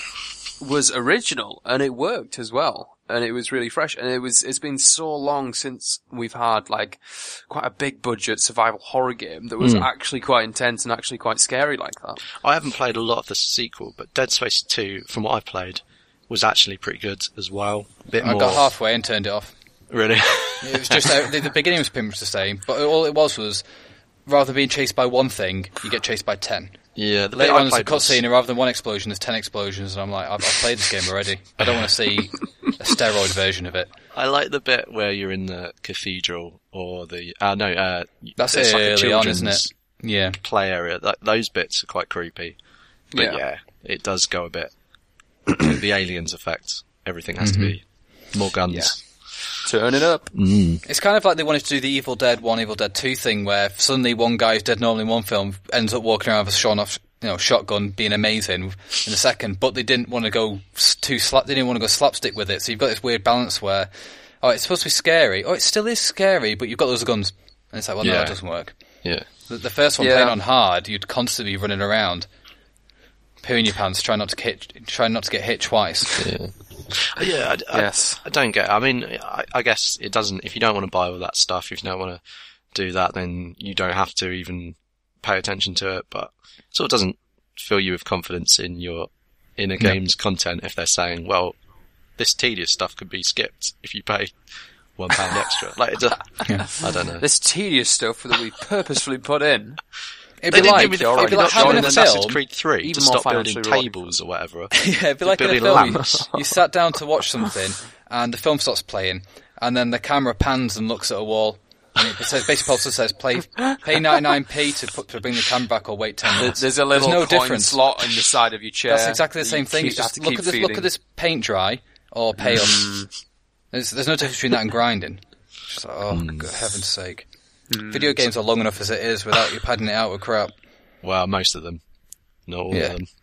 was original, and it worked as well. And it was really fresh, and it was, it's been so long since we've had, like, quite a big budget survival horror game that was Mm. actually quite intense and actually quite scary like that. I haven't played a lot of the sequel, but Dead Space two, from what I played, was actually pretty good as well. A bit I more... got halfway and turned it off. Really? It was just, uh, the, the beginning was pretty much the same, but all it was was, rather than being chased by one thing, you get chased by ten. Yeah, the bit Later I on, there's a played was... cutscene, and rather than one explosion, there's ten explosions, and I'm like, I've, I've played this game already. I don't want to see a steroid version of it. I like the bit where you're in the cathedral, or the... Uh, no, uh... That's it's like a early on, isn't children's it? Yeah. play area. That, those bits are quite creepy. But Yeah. yeah, it does go a bit... the aliens effect. Everything has to be more guns. Turn it up. Mm. It's kind of like they wanted to do the Evil Dead one, Evil Dead two thing, where suddenly one guy who's dead normally in one film ends up walking around with a shot off, you know, shotgun, being amazing in the second, but they didn't want to go s- too slap. They didn't want to go slapstick with it. So you've got this weird balance where, oh, it's supposed to be scary. Oh, it still is scary, but you've got those guns, and it's like, well, no, Yeah. it doesn't work. Yeah. The, the first one Yeah. playing on hard, you'd constantly be running around, pooing your pants, trying not to hit, trying not to get hit twice. Yeah. Yeah, I, I, Yes. I don't get. I mean, I, I guess it doesn't. If you don't want to buy all that stuff, if you don't want to do that, then you don't have to even pay attention to it. But it sort of doesn't fill you with confidence in your in a game's content if they're saying, "Well, this tedious stuff could be skipped if you pay one pound extra." Like, it does, Yeah. I don't know. This tedious stuff that we purposefully put in. It'd They be didn't like, give me the alright, it'd be fucking like not having option a in Assassin's film. Creed three to even more stop building financially rewarding. tables or whatever. Yeah, it'd be like in a building film. You, lamps. you sat down to watch something, and the film starts playing, and then the camera pans and looks at a wall, and it says, basically also says, "Play, pay ninety-nine p to put to bring the camera back, or wait ten minutes." There's a little no coin difference. slot in the side of your chair. That's exactly the that same you thing. keep- It's just have to look keep at this. Look feeding. at this paint dry or pay up. There's, there's no difference between that and grinding. Just like, oh, God, heaven's sake! Video games are long enough as it is without you padding it out with crap. Well, most of them, not all Yeah. of them.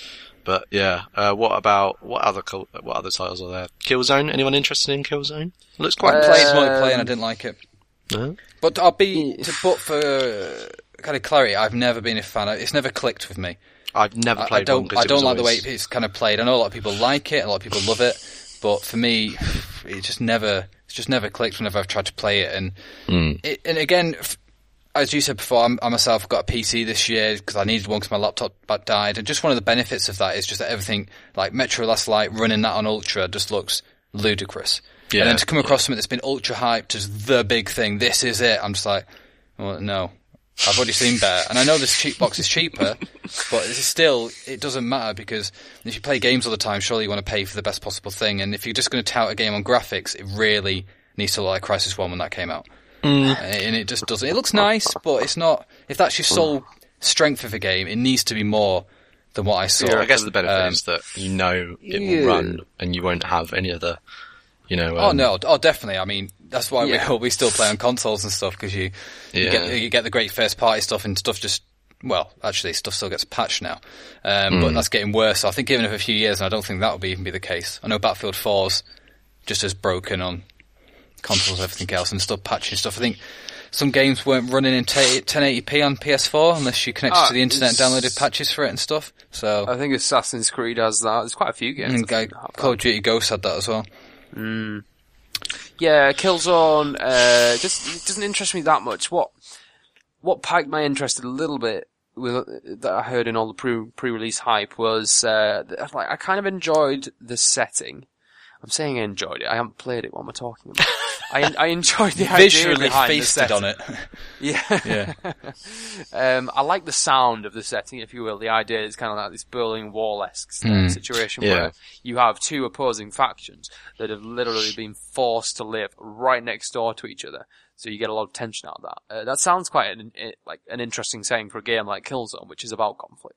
But yeah, uh, what about what other col- what other titles are there? Killzone. Anyone interested in Killzone? It looks quite. I Uh, played Um, multiplayer and I didn't like it. No? But I'll be, to put for uh, kind of clarity, I've never been a fan of, it's never clicked with me. I've never I, played I don't, one 'cause I it don't was like the way always- it's kind of played. I know a lot of people like it, a lot of people love it, but for me, it just never, It's just never clicked whenever I've tried to play it. And Mm. it, and again, f- as you said before, I'm, I myself got a P C this year because I needed one because my laptop died. And just one of the benefits of that is just that everything, like Metro Last Light, running that on Ultra just looks ludicrous. Yeah, and then to come across yeah. something that's been ultra hyped as the big thing, this is it. I'm just like, well, no. I've already seen better. And I know this cheap box is cheaper, but it's still, it doesn't matter because if you play games all the time, surely you want to pay for the best possible thing. And if you're just going to tout a game on graphics, it really needs to look like Crysis one when that came out. Mm. And it just doesn't. It looks nice, but it's not, if that's your sole strength of a game, it needs to be more than what I saw. Yeah, I guess the benefit Um, is that you know it yeah. will run and you won't have any other, you know... Oh Um, no! Oh, definitely. I mean, that's why Yeah. we we still play on consoles and stuff because you, you Yeah. get you get the great first party stuff and stuff just well, actually, stuff still gets patched now, um, but that's getting worse. So I think even in a few years, and I don't think that will be even be the case. I know Battlefield four's just as broken on consoles and everything else, and still patching stuff. I think some games weren't running in ten eighty p on P S four unless you connected Ah, to the internet and it's- downloaded patches for it and stuff. So I think Assassin's Creed has that. There's quite a few games. and that Guy- have that. Call of Duty Ghosts had that as well. Yeah, Killzone uh, just it doesn't interest me that much. What what piqued my interest a little bit with, that I heard in all the pre pre-release hype was uh, that, like I kind of enjoyed the setting. I'm saying I enjoyed it. I haven't played it. What am I talking about? I I enjoyed the idea Visually behind the feasted setting. on it. Yeah. Yeah. um, I like the sound of the setting, if you will. The idea is kind of like this Berlin Wall-esque Mm. situation Yeah. where you have two opposing factions that have literally been forced to live right next door to each other. So you get a lot of tension out of that. Uh, that sounds quite an, it, like an interesting saying for a game like Killzone, which is about conflict.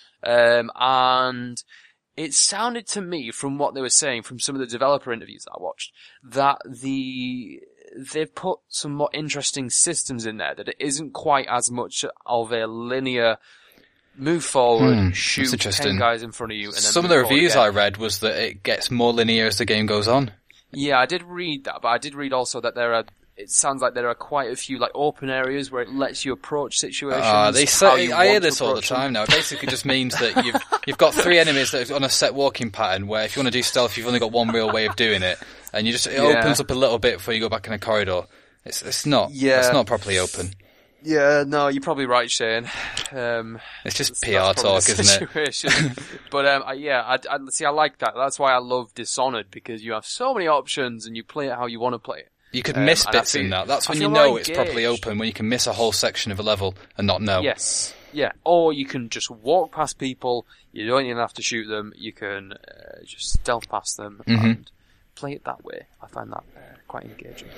Um, and it sounded to me, from what they were saying, from some of the developer interviews I watched, that the they've put some more interesting systems in there, that it isn't quite as much of a linear move forward, Hmm, shoot that's interesting. ten guys in front of you, and then Some of move the forward reviews again. I read was that it gets more linear as the game goes on. Yeah, I did read that, but I did read also that there are, it sounds like there are quite a few like open areas where it lets you approach situations. Uh, they how say, you I hear want to this all the approach them. time now. It basically just means that you've you've got three enemies that are on a set walking pattern where if you want to do stealth, you've only got one real way of doing it, and you just it Yeah. opens up a little bit before you go back in a corridor. It's it's not Yeah. it's not properly open. Yeah, no, you're probably right, Shane. Um, It's just that's- P R that's probably talk, the isn't it? situation. But um, I, yeah, I, I see. I like that. That's why I love Dishonored, because you have so many options and you play it how you want to play it. You could Um, miss and I bits in feel- that. That's I when you feel know more it's properly engaged. open, when you can miss a whole section of a level and not know. Yes. Yeah. Or you can just walk past people. You don't even have to shoot them. You can uh, just stealth past them Mhm. and play it that way. I find that uh, quite engaging.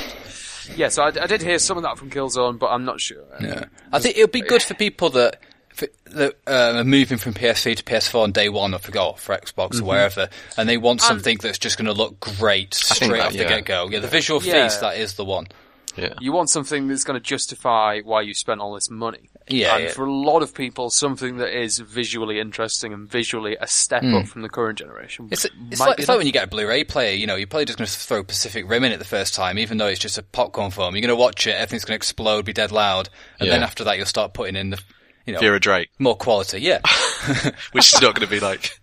Yeah, so I, I did hear some of that from Killzone, but I'm not sure. Um, Yeah. I think it would be good for people that for, that uh, are moving from P S three to P S four on day one, or for, or for Xbox or wherever, and they want something that's just going to look great straight think that, off the yeah. get-go. Yeah, the visual Yeah. feast, that is the one. Yeah. You want something that's going to justify why you spent all this money. Yeah, and yeah. for a lot of people, something that is visually interesting and visually a step up from the current generation. It's, it's, might like, be it's like when you get a Blu-ray player, you know, you're probably just going to throw Pacific Rim in it the first time, even though it's just a popcorn film. You're going to watch it, everything's going to explode, be dead loud, and Yeah. then after that you'll start putting in the, you know, Vera Drake, more quality. Yeah. which is not going to be like,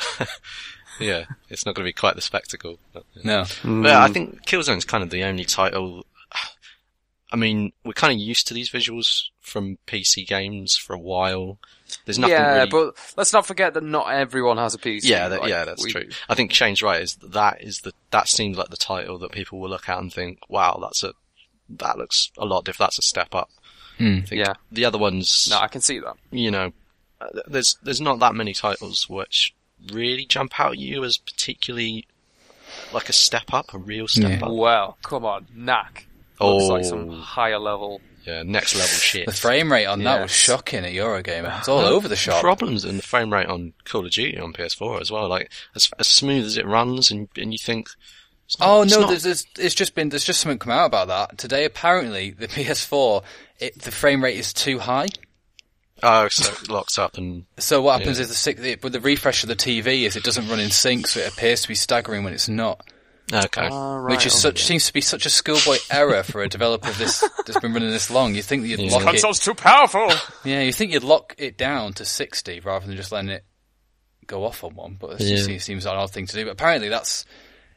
yeah, it's not going to be quite the spectacle. But, No. but I think Killzone's kind of the only title. I mean, we're kind of used to these visuals from P C games for a while. There's nothing yeah, really. but let's not forget that not everyone has a P C. yeah, that, like yeah, that's we true. do. I think Shane's right. Is that, that is the that seems like the title that people will look at and think, "Wow, that's a that looks a lot different. That's a step up." Hmm. I think Yeah. the other ones, No, I can see that. you know, uh, there's there's not that many titles which really jump out at you as particularly like a step up, a real step Yeah. up. Well, come on, Knack. Looks like some Oh. higher level. Yeah, next level shit. The frame rate on that Yes. was shocking at Eurogamer. It's all over the shop. Problems in the frame rate on Call of Duty on P S four as well. Like as as smooth as it runs, and and you think, it's not- Oh it's no, not- there's, there's it's just been there's just something come out about that today. Apparently, the P S four it, the frame rate is too high. oh, so it locks up and So what happens Yeah. is the six, it, with the refresh of the T V is it doesn't run in sync, so it appears to be staggering when it's not. okay. Ah, right, Which is okay. such seems to be such a schoolboy error for a developer of this that's been running this long. You think that you'd Yeah. lock it, Console's too powerful. yeah, you think you'd lock it down to sixty rather than just letting it go off on one. But it Yeah. just seems, seems an odd thing to do. But apparently that's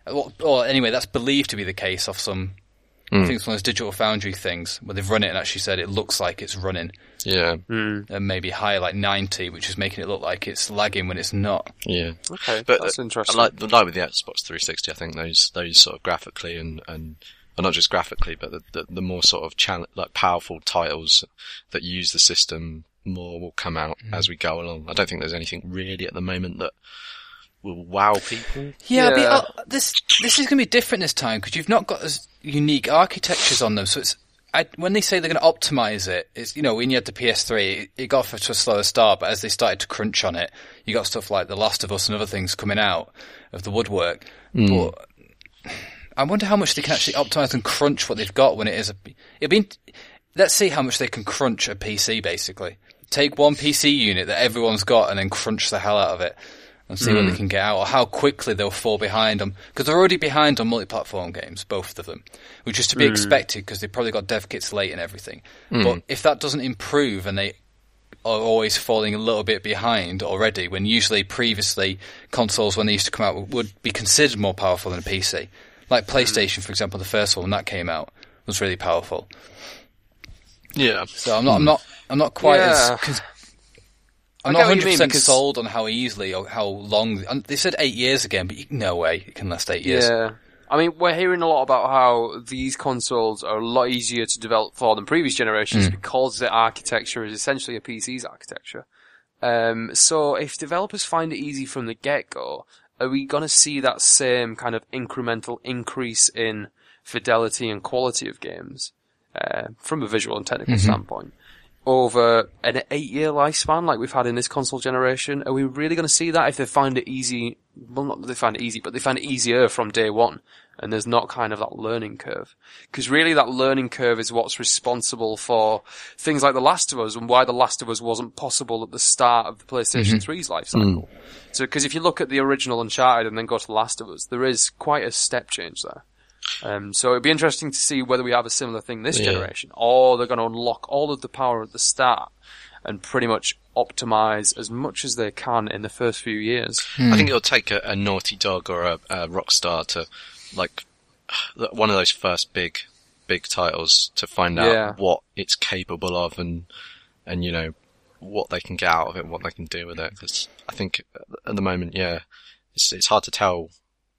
Or, or anyway, that's believed to be the case of some. Mm. I think it's one of those Digital Foundry things where they've run it and actually said it looks like it's running. Yeah. Mm. And maybe higher, like ninety, which is making it look like it's lagging when it's not. Yeah. Okay, but that's uh, interesting. Like, like with the Xbox three sixty, I think those those sort of graphically and and well, not just graphically, but the the, the more sort of challenge, like powerful titles that use the system more will come out mm. as we go along. I don't think there's anything really at the moment that will wow people. Yeah, Yeah. But, uh, this this is going to be different this time because you've not got as unique architectures on them. So it's I, when they say they're going to optimize it, it's, you know, when you had the P S three, it, it got off to a slower start, but as they started to crunch on it, you got stuff like The Last of Us and other things coming out of the woodwork. Mm. But I wonder how much they can actually optimize and crunch what they've got when it is a. It'll be. Let's see how much they can crunch a P C. Basically, take one P C unit that everyone's got and then crunch the hell out of it. And see mm. what they can get out, or how quickly they'll fall behind them. Because they're already behind on multi-platform games, both of them. Which is to be mm. expected, because they've probably got dev kits late and everything. Mm. But if that doesn't improve, and they are always falling a little bit behind already, when usually previously consoles, when they used to come out, would be considered more powerful than a P C. Like PlayStation, for example, the first one, when that came out, was really powerful. Yeah. So I'm not, mm. I'm not, I'm not quite yeah. as... Cause I'm I not one get what hundred you percent mean, because... sold on how easily or how long... And they said eight years again, but no way it can last eight years. Yeah. I mean, we're hearing a lot about how these consoles are a lot easier to develop for than previous generations mm. because their architecture is essentially a P C's architecture. Um, so if developers find it easy from the get-go, are we going to see that same kind of incremental increase in fidelity and quality of games uh, from a visual and technical mm-hmm. standpoint? Over an eight-year lifespan like we've had in this console generation, are we really going to see that if they find it easy? Well, not that they find it easy, but they find it easier from day one, and there's not kind of that learning curve. Because really that learning curve is what's responsible for things like The Last of Us, and why The Last of Us wasn't possible at the start of the PlayStation mm-hmm. three's life cycle. Mm. So, because if you look at the original Uncharted and then go to The Last of Us, there is quite a step change there. Um, so it'd be interesting to see whether we have a similar thing this yeah. generation, or they're going to unlock all of the power at the start and pretty much optimize as much as they can in the first few years. Hmm. I think it'll take a, a Naughty Dog or a, a Rockstar to, like, one of those first big, big titles to find out yeah. what it's capable of and, and, you know, what they can get out of it, what they can do with it. Because I think at the moment, yeah, it's, it's hard to tell,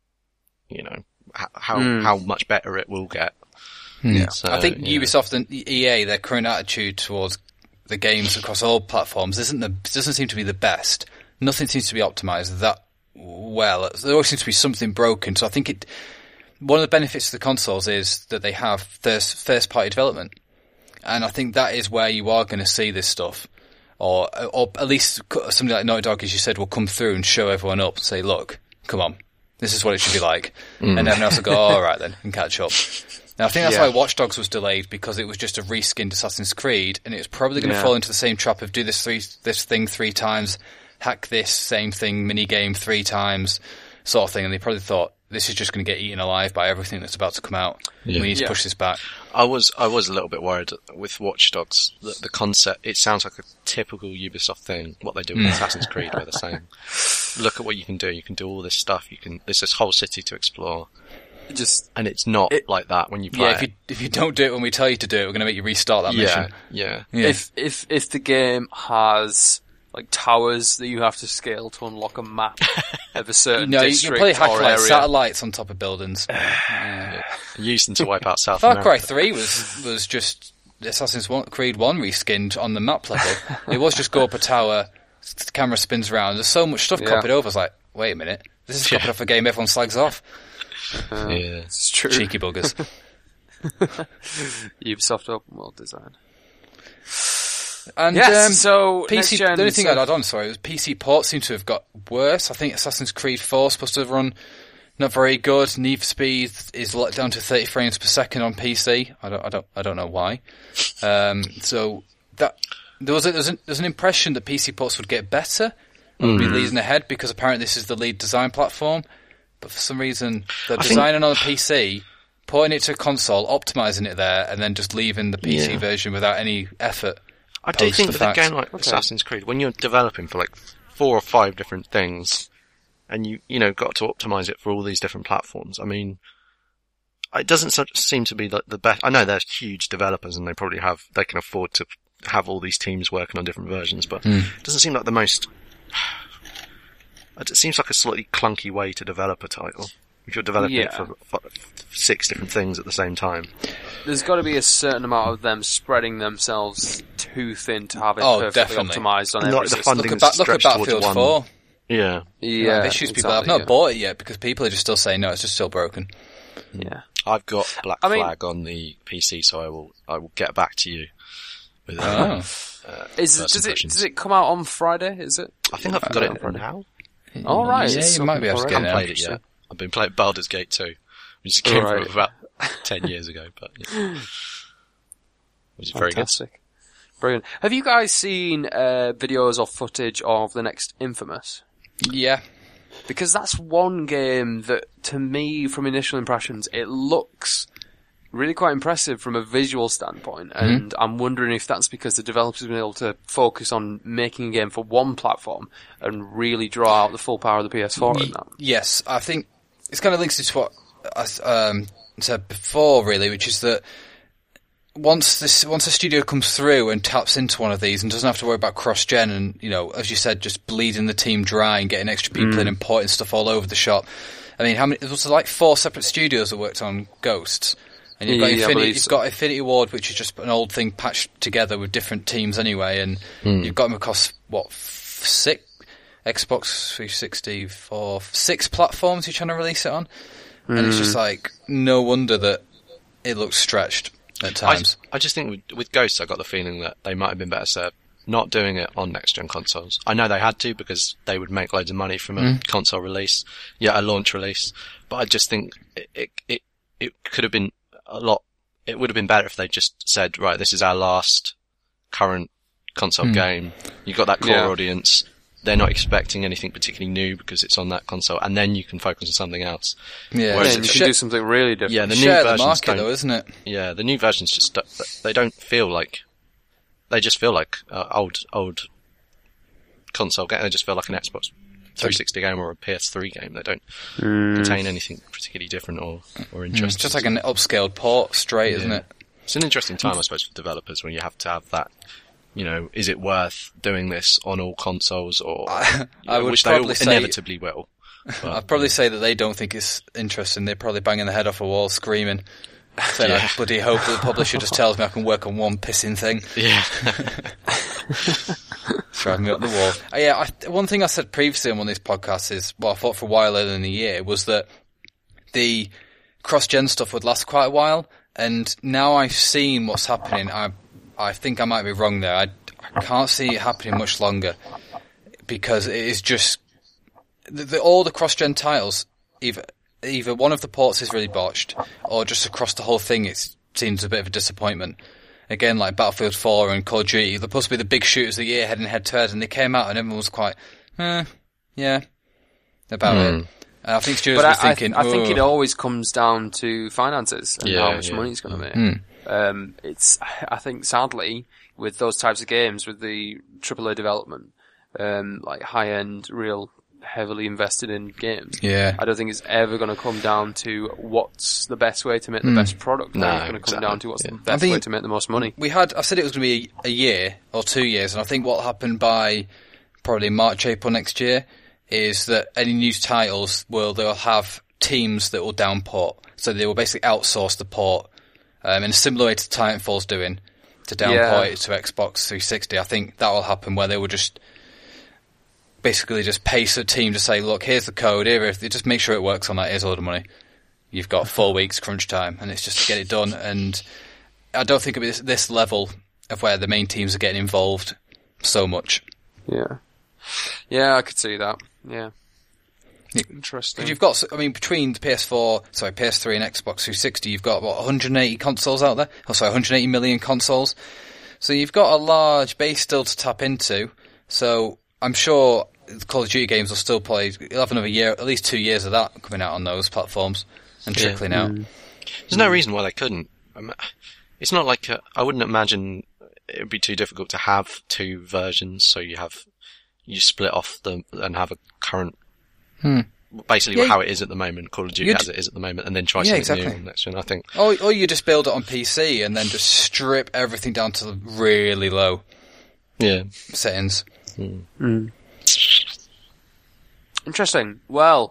you know, how mm. how much better it will get. Yeah. So, I think yeah. Ubisoft and E A, their current attitude towards the games across all platforms isn't the doesn't seem to be the best. Nothing seems to be optimized that well. There always seems to be something broken. So I think it one of the benefits of the consoles is that they have first first party development, and I think that is where you are going to see this stuff, or or at least somebody like Naughty Dog, as you said, will come through and show everyone up and say, "Look, come on. This is what it should be like." Mm. And everyone else will go, oh, all right then, and catch up. Now, I think that's yeah. why Watch Dogs was delayed, because it was just a reskinned Assassin's Creed, and it was probably going to yeah. fall into the same trap of do this three, this thing three times, hack this same thing, mini-game three times, sort of thing, and they probably thought, this is just going to get eaten alive by everything that's about to come out. Yeah. We need to yeah. push this back. I was I was a little bit worried with Watch Dogs. The, the concept, it sounds like a typical Ubisoft thing, what they do with mm. Assassin's Creed, where they're saying, look at what you can do. You can do all this stuff. You can. There's this whole city to explore. Just and it's not it, like that when you play. Yeah, if you if you don't do it when we tell you to do it, we're going to make you restart that yeah, mission. Yeah, yeah. If if if the game has like towers that you have to scale to unlock a map of a certain no, district you can probably hack or like area. satellites on top of buildings. yeah. Use them to wipe out South Far America. Cry three was was just Assassin's Creed one reskinned on the map level. It was just go up a tower, the camera spins around. There's so much stuff yeah. copied over. I was like, wait a minute, this is copied yeah. off a game everyone slags off. Uh, yeah, it's true. Cheeky buggers. Ubisoft open world design. And yes, um, so P C. Gen, the only thing so... I'd add on, sorry, was P C ports seem to have got worse. I think Assassin's Creed four is supposed to run not very good. Need for Speed is let down to thirty frames per second on P C. I don't, I don't, I don't know why. Um, so that there was a, there was, an, there was an impression that P C ports would get better, and would mm. be leading ahead because apparently this is the lead design platform. But for some reason, they're I designing think... on a P C, porting it to a console, optimizing it there, and then just leaving the P C yeah. version without any effort. I do think with a game like okay. Assassin's Creed, when you're developing for like four or five different things, and you, you know, got to optimize it for all these different platforms. I mean, it doesn't so- seem to be like the best. I know they're huge developers and they probably have, they can afford to have all these teams working on different versions, but Mm. it doesn't seem like the most, it seems like a slightly clunky way to develop a title. If you're developing Yeah. it for, for six different things at the same time. There's got to be a certain amount of them spreading themselves too thin to have it Oh, perfectly definitely. optimized on Not every the system. funding Look at, is ba- look at stretched towards Battlefield one. four. Yeah. Yeah, Like, issues people exactly, I've not yeah. bought it yet because people are just still saying no, it's just still broken. Yeah. I've got Black I mean- Flag on the P C, so I will, I will get back to you with, uh, Oh. uh, Is first does it impressions. does it come out on Friday? Is it? I think I've got it Uh, now. All right. Yeah, it's you might be able to already. get I it haven't now. played it yet. I've been playing Baldur's Gate two, which came Right. from about ten years ago, but yeah. Which is very good. Fantastic. Brilliant. Have you guys seen uh, videos or footage of the next Infamous? Yeah. Because that's one game that, to me, from initial impressions, it looks really quite impressive from a visual standpoint, and I'm wondering if that's because the developers have been able to focus on making a game for one platform and really draw out the full power of the P S four in that. Yes, I think it's kind of links to what I um, said before, really, which is that once this once a studio comes through and taps into one of these and doesn't have to worry about cross-gen and, you know, as you said, just bleeding the team dry and getting extra people in and porting stuff all over the shop. I mean, how many? There was like four separate studios that worked on Ghosts. And you've got, Yeah, I Infinity, believe you've so. got Infinity Ward, which is just an old thing patched together with different teams anyway, and you've got them across, what, f- six? Xbox three sixty for six platforms you're trying to release it on? And it's just like, no wonder that it looks stretched at I, times. I just think with, with Ghosts, I got the feeling that they might have been better served not doing it on next-gen consoles. I know they had to because they would make loads of money from a console release, yeah, a launch release, but I just think it, it, it, it could have been a lot, it would have been better if they just said, right, this is our last current console game. You've got that core Yeah. audience. They're not expecting anything particularly new because it's on that console, and then you can focus on something else. Yeah, Whereas Yeah, it's you sh- can do something really different. Yeah, the new share the versions market don't. though, isn't it? Yeah, the new versions just don't- they don't feel like they just feel like uh, old old console game. They just feel like an Xbox three sixty game or a P S three game. They don't contain anything particularly different or or It's interesting. just like an upscaled port straight, isn't Yeah. it? It's an interesting time, I suppose, for developers when you have to have that. You know, is it worth doing this on all consoles, or I would which they all probably say- inevitably will. But, I'd probably say that they don't think it's interesting. They're probably banging their head off a wall screaming. Saying, Yeah. I bloody hope that the publisher just tells me I can work on one pissing thing. yeah, Drive me up the wall. Uh, yeah, I, one thing I said previously on one of these podcasts is, well, I thought for a while earlier in the year, was that the cross-gen stuff would last quite a while, and now I've seen what's happening, I I think I might be wrong there. I, I can't see it happening much longer, because it is just... The, the, all the cross-gen titles, either, either one of the ports is really botched, or just across the whole thing it seems a bit of a disappointment. Again, like Battlefield four and Call of Duty, they're supposed to be the big shooters of the year heading head to head, and they came out and everyone was quite, eh, yeah, about it. And I think studios But were I, I, thinking, I think it "Oh." always comes down to finances and Yeah, how much yeah. money it's going to make. Hmm. Um, it's, I think, sadly, with those types of games, with the triple A development, um, like high-end, real, heavily invested in games, Yeah. I don't think it's ever going to come down to what's the best way to make the best product. No, it's going to come exactly. down to what's Yeah. the best think- way to make the most money. We had, I said it was going to be a, a year or two years, and I think what happened by probably March, April next year is that any new titles will, they'll have teams that will downport. So they will basically outsource the port, um, in a similar way to Titanfall's doing, to downport Yeah. it to Xbox three sixty. I think that will happen where they will just basically just pace a team to say, look, here's the code, here, if just make sure it works on that, here's a load of money. You've got four weeks crunch time, and it's just to get it done. And I don't think it'll be this, this level of where the main teams are getting involved so much. Yeah. Yeah, I could see that. Yeah. Yeah. Interesting. Because you've got, I mean, between the P S four, sorry, P S three and Xbox three sixty, you've got, what, one hundred eighty consoles out there? Oh, sorry, one hundred eighty million consoles. So you've got a large base still to tap into. So I'm sure the Call of Duty games will still play, you'll have another year, at least two years of that coming out on those platforms and Yeah. trickling out. There's no reason why they couldn't. Um, It's not like uh, I wouldn't imagine it would be too difficult to have two versions. So you have you split off them and have a current Hmm. Basically, Yeah. how it is at the moment, Call of Duty You'd- as it is at the moment, and then try Yeah, something exactly. new on next gen. I think. Or, or you just build it on P C and then just strip everything down to really low Yeah. settings. Interesting. Well,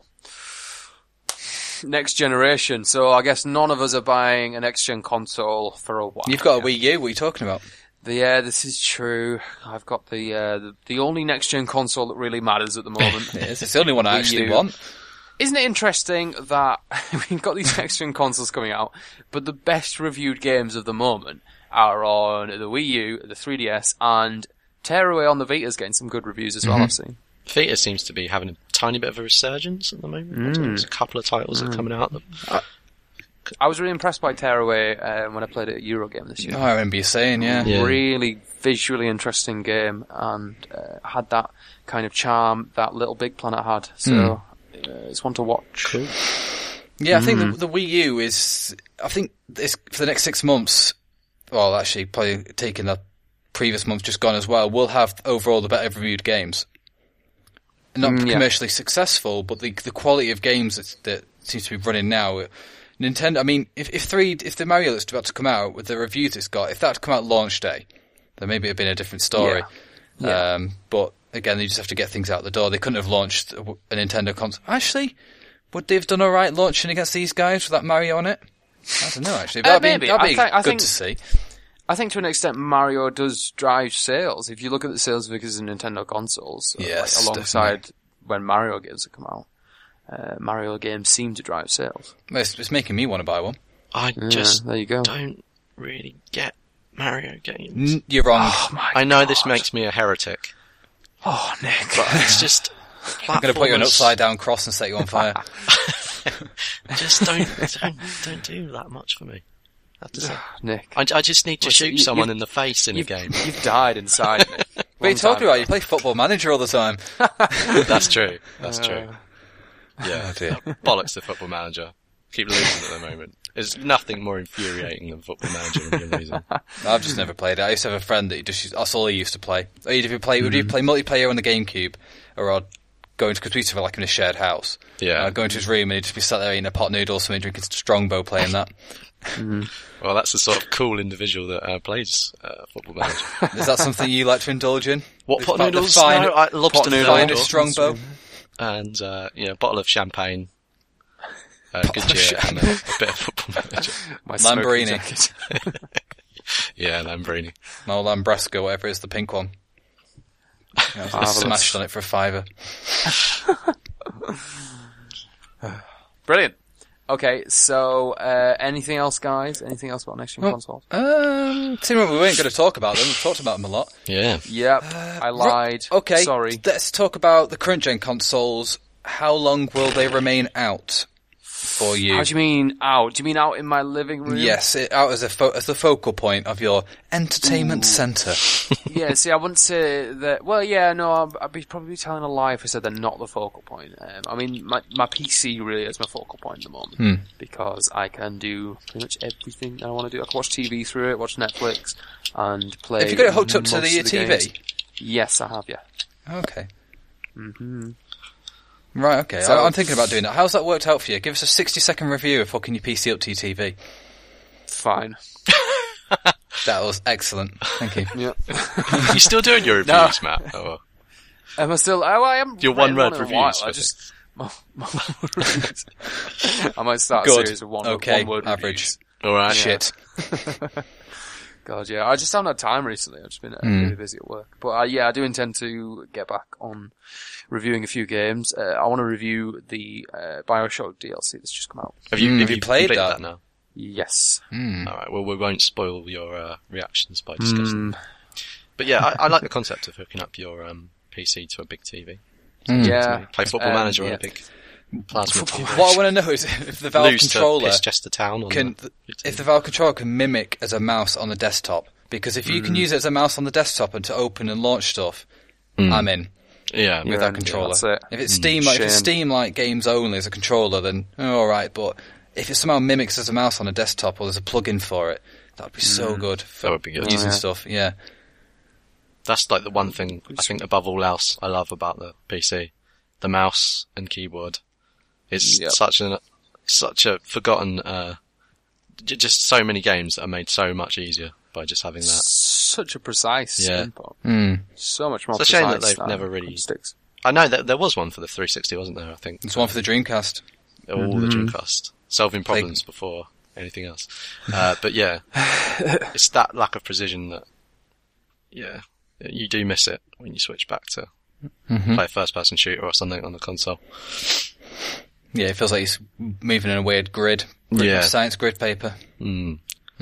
next generation. So I guess none of us are buying a next gen console for a while. You've got a Wii U. What are you talking about? Yeah, this is true. I've got the uh, the, the only next gen console that really matters at the moment. It is. It's the only one I Wii actually U. want. Isn't it interesting that we've got these next gen consoles coming out, but the best reviewed games of the moment are on the Wii U, the three D S, and Tearaway on the Vita's getting some good reviews as well, I've seen. Vita seems to be having a tiny bit of a resurgence at the moment. There's a couple of titles that are coming out. That, I was really impressed by Tearaway uh, when I played it at Eurogame this year. Oh, I remember you saying, yeah. Yeah. Really visually interesting game, and uh, had that kind of charm that Little Big Planet had. So uh, it's one to watch. cool. Yeah, I think the, the Wii U is, I think this, for the next six months, well, actually, probably taking the previous month just gone as well, we'll have overall the better reviewed games. Not Mm, yeah. commercially successful, but the the quality of games that, that seems to be running now. Nintendo, I mean, if if three, if the Mario that's about to come out with the reviews it's got, if that had come out launch day, then maybe it'd been a different story. Yeah. Yeah. Um, but again, they just have to get things out the door. They couldn't have launched a, a Nintendo console. Actually, would they have done alright launching against these guys with that Mario on it? I don't know, actually. Uh, That'd be, maybe. that'd I be thi- I good think- to see. I think to an extent Mario does drive sales. If you look at the sales figures in Nintendo consoles, uh, Yes, like, alongside when Mario games have come out, uh, Mario games seem to drive sales. It's, it's making me want to buy one. I Yeah, just there you go. don't really get Mario games. N- You're wrong. my I know this God. makes me a heretic, Oh, Nick. but it's just. I'm going to put you an platformers upside down cross and set you on fire. Just don't, don't, don't do that much for me. I have to say. Nick. I, I just need to Listen, shoot you- someone you- in the face in a You've, game. you've died inside, Nick. What are you Long talking time about? ago. You play Football Manager all the time. That's true. That's true. Uh, Yeah. dear. Bollocks to Football Manager. Keep losing at the moment. There's nothing more infuriating than Football Manager when you're losing. I've just never played it. I used to have a friend that he just, that's all he used to play. Or He'd either play, would you play multiplayer on the GameCube, or I'd go into, because we used to have like in a shared house. Yeah. I'd go into his room and he'd just be sat there eating a pot noodle or something, drinking Strongbow, playing that. Well, that's the sort of cool individual that uh, plays uh, Football Manager. Is that something you like to indulge in? What, The pot fi- the noodles? fine- No, I, lobster pot noodle. finest Strongbow. And, uh, yeah, a bottle of champagne. Uh, good Bottle of cheer and a, a bit of Football Manager. my smoking Lamborghini. jacket. Yeah, Lamborghini. No, Lambresco, whatever it is, the pink one. Yeah, I was Marvellous. smashed on it for a fiver. Brilliant. Okay, so uh, anything else, guys? Anything else about next gen Well, consoles? Um, seemed like we weren't going to talk about them. We've talked about them a lot. Yeah. Yep, I lied. Okay, sorry. let's talk about the current gen consoles. How long will they remain out for you? How do you mean out? Do you mean out in my living room? Yes, it, out as a fo- as the focal point of your entertainment centre. Yeah, see, I wouldn't say that. Well, yeah, no, I'd, I'd be probably telling a lie if I said they're not the focal point. Um, I mean, my my P C really is my focal point at the moment Hmm. because I can do pretty much everything that I want to do. I can watch T V through it, watch Netflix, and play. Have you got it hooked up to most the of T V? games. Yes, I have. Yeah. Okay. hmm Right, okay. So- I, I'm thinking about doing that. How's that worked out for you? Give us a sixty second review of hooking your P C up to your T V. Fine. That was excellent. Thank you. Yeah. You still doing your No. reviews, Matt? Oh, Am I still? Oh, I am. Your written one-word in a reviews, while. I I just. my- my reviews. I might start Good. a series of one. Okay, one word average. reviews. all right. Shit. God, yeah. I just haven't had time recently. I've just been uh, Mm. really busy at work. But uh, yeah, I do intend to get back on reviewing a few games. Uh, I want to review the uh, Bioshock D L C that's just come out. Have you, Mm, have have you you played completed that? that now? Yes. Mm. All right. Well, we won't spoil your uh, reactions by discussing. Mm, But yeah, I, I like the concept of hooking up your um, P C to a big T V. Mm. yeah. Play Football Um, Manager on yeah. a big plasma T V. What I want to know is if the Valve Lose controller to Pisschester Town on can, the, if the Valve controller can mimic as a mouse on the desktop. Because if you can use it as a mouse on the desktop and to open and launch stuff, Mm. I'm in yeah, with Yeah, that controller. that's it. If it's Steam, like, if it's shame. Steam like games only as a controller, then oh, all right. But if it somehow mimics as a mouse on a desktop or there's a plugin for it, that'd be so good for That would be good. using Oh, yeah. stuff. Yeah. that's like the one thing I think above all else I love about the P C the mouse and keyboard. It's Yep. such an such a forgotten. Uh, j- just so many games that are made so much easier by just having that. Such a precise Yeah. input. Mm. So much more It's a shame precise that they've than never really- sticks. I know that there was one for the three sixty, wasn't there? I think There's one for the Dreamcast. all Mm-hmm. the Dreamcast, solving problems before anything else. Uh, but yeah, it's that lack of precision that, yeah, you do miss it when you switch back to Mm-hmm. play a first-person shooter or something on the console. Yeah, it feels like he's moving in a weird grid. grid Yeah. Science grid paper. Mm.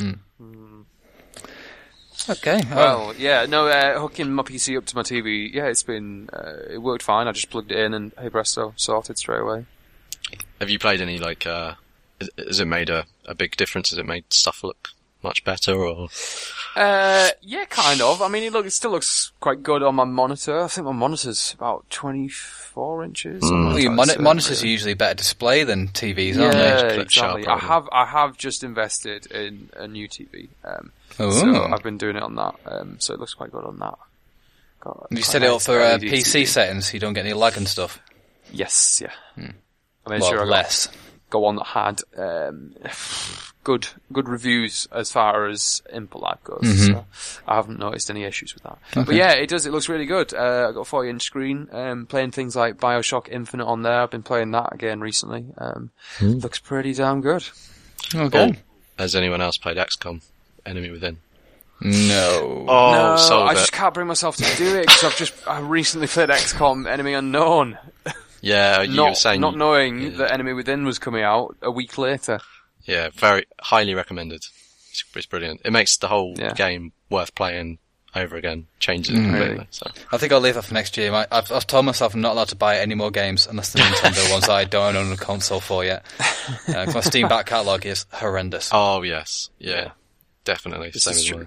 Okay. oh, Well, yeah, no, uh, hooking my P C up to my T V, yeah, it's been, uh, it worked fine. I just plugged it in and, hey presto, sorted straight away. Have you played any, like, uh, has- has it made a, a big difference? Has it made stuff look much better, or? Uh, yeah, kind of. I mean, it look, it still looks quite good on my monitor. I think my monitor's about twenty-four inches. something well, like your that, mon- so, monitors yeah. are usually better display than T Vs, aren't Yeah, they? Clip sharp, exactly. I probably. have, I have just invested in a new T V. Um, Oh. so I've been doing it on that. Um, so it looks quite good on that. Got You quite set a it up nice for uh, L E D P C T V. settings so you don't get any lag and stuff. Yes, yeah. I made Well, sure I got, less. got one that had um, good good reviews as far as input lag goes. Mhm. So I haven't noticed any issues with that. But Okay. yeah, it does. It looks really good. Uh, I've got a forty inch screen. Um, playing things like Bioshock Infinite on there. I've been playing that again recently. Um, Looks pretty damn good. Okay. Oh, has anyone else played X COM? Enemy Within. No. Oh, no, sold I it. just can't bring myself to do it because I've just I recently played X COM Enemy Unknown, Yeah, you were not saying not knowing yeah. that Enemy Within was coming out a week later. Yeah, very highly recommended. It's, it's brilliant. It makes the whole Yeah. game worth playing over again. Changes it completely. Really? So. I think I'll leave that for next year. I- I've, I've told myself I'm not allowed to buy any more games unless the Nintendo ones that I don't own a console for yet. Uh, 'cause my Steam back catalogue is horrendous. Oh yes, yeah, Yeah. definitely. This Same is as true. mine.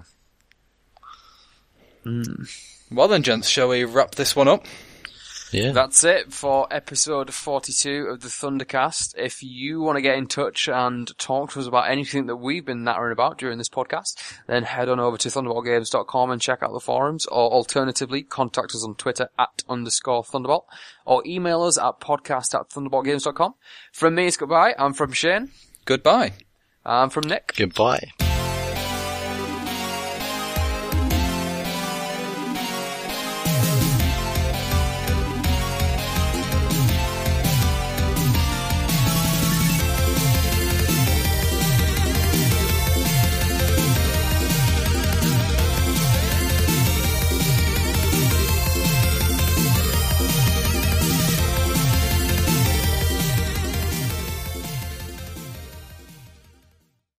Well then, gents, shall we wrap this one up? Yeah. That's it for episode forty-two of the Thundercast. If you want to get in touch and talk to us about anything that we've been nattering about during this podcast, then head on over to thunderbolt games dot com and check out the forums, or alternatively, contact us on Twitter at underscore Thunderbolt, or email us at podcast at thunderbolt games dot com. From me, it's goodbye. I'm from Shane. Goodbye. I'm from Nick. Goodbye.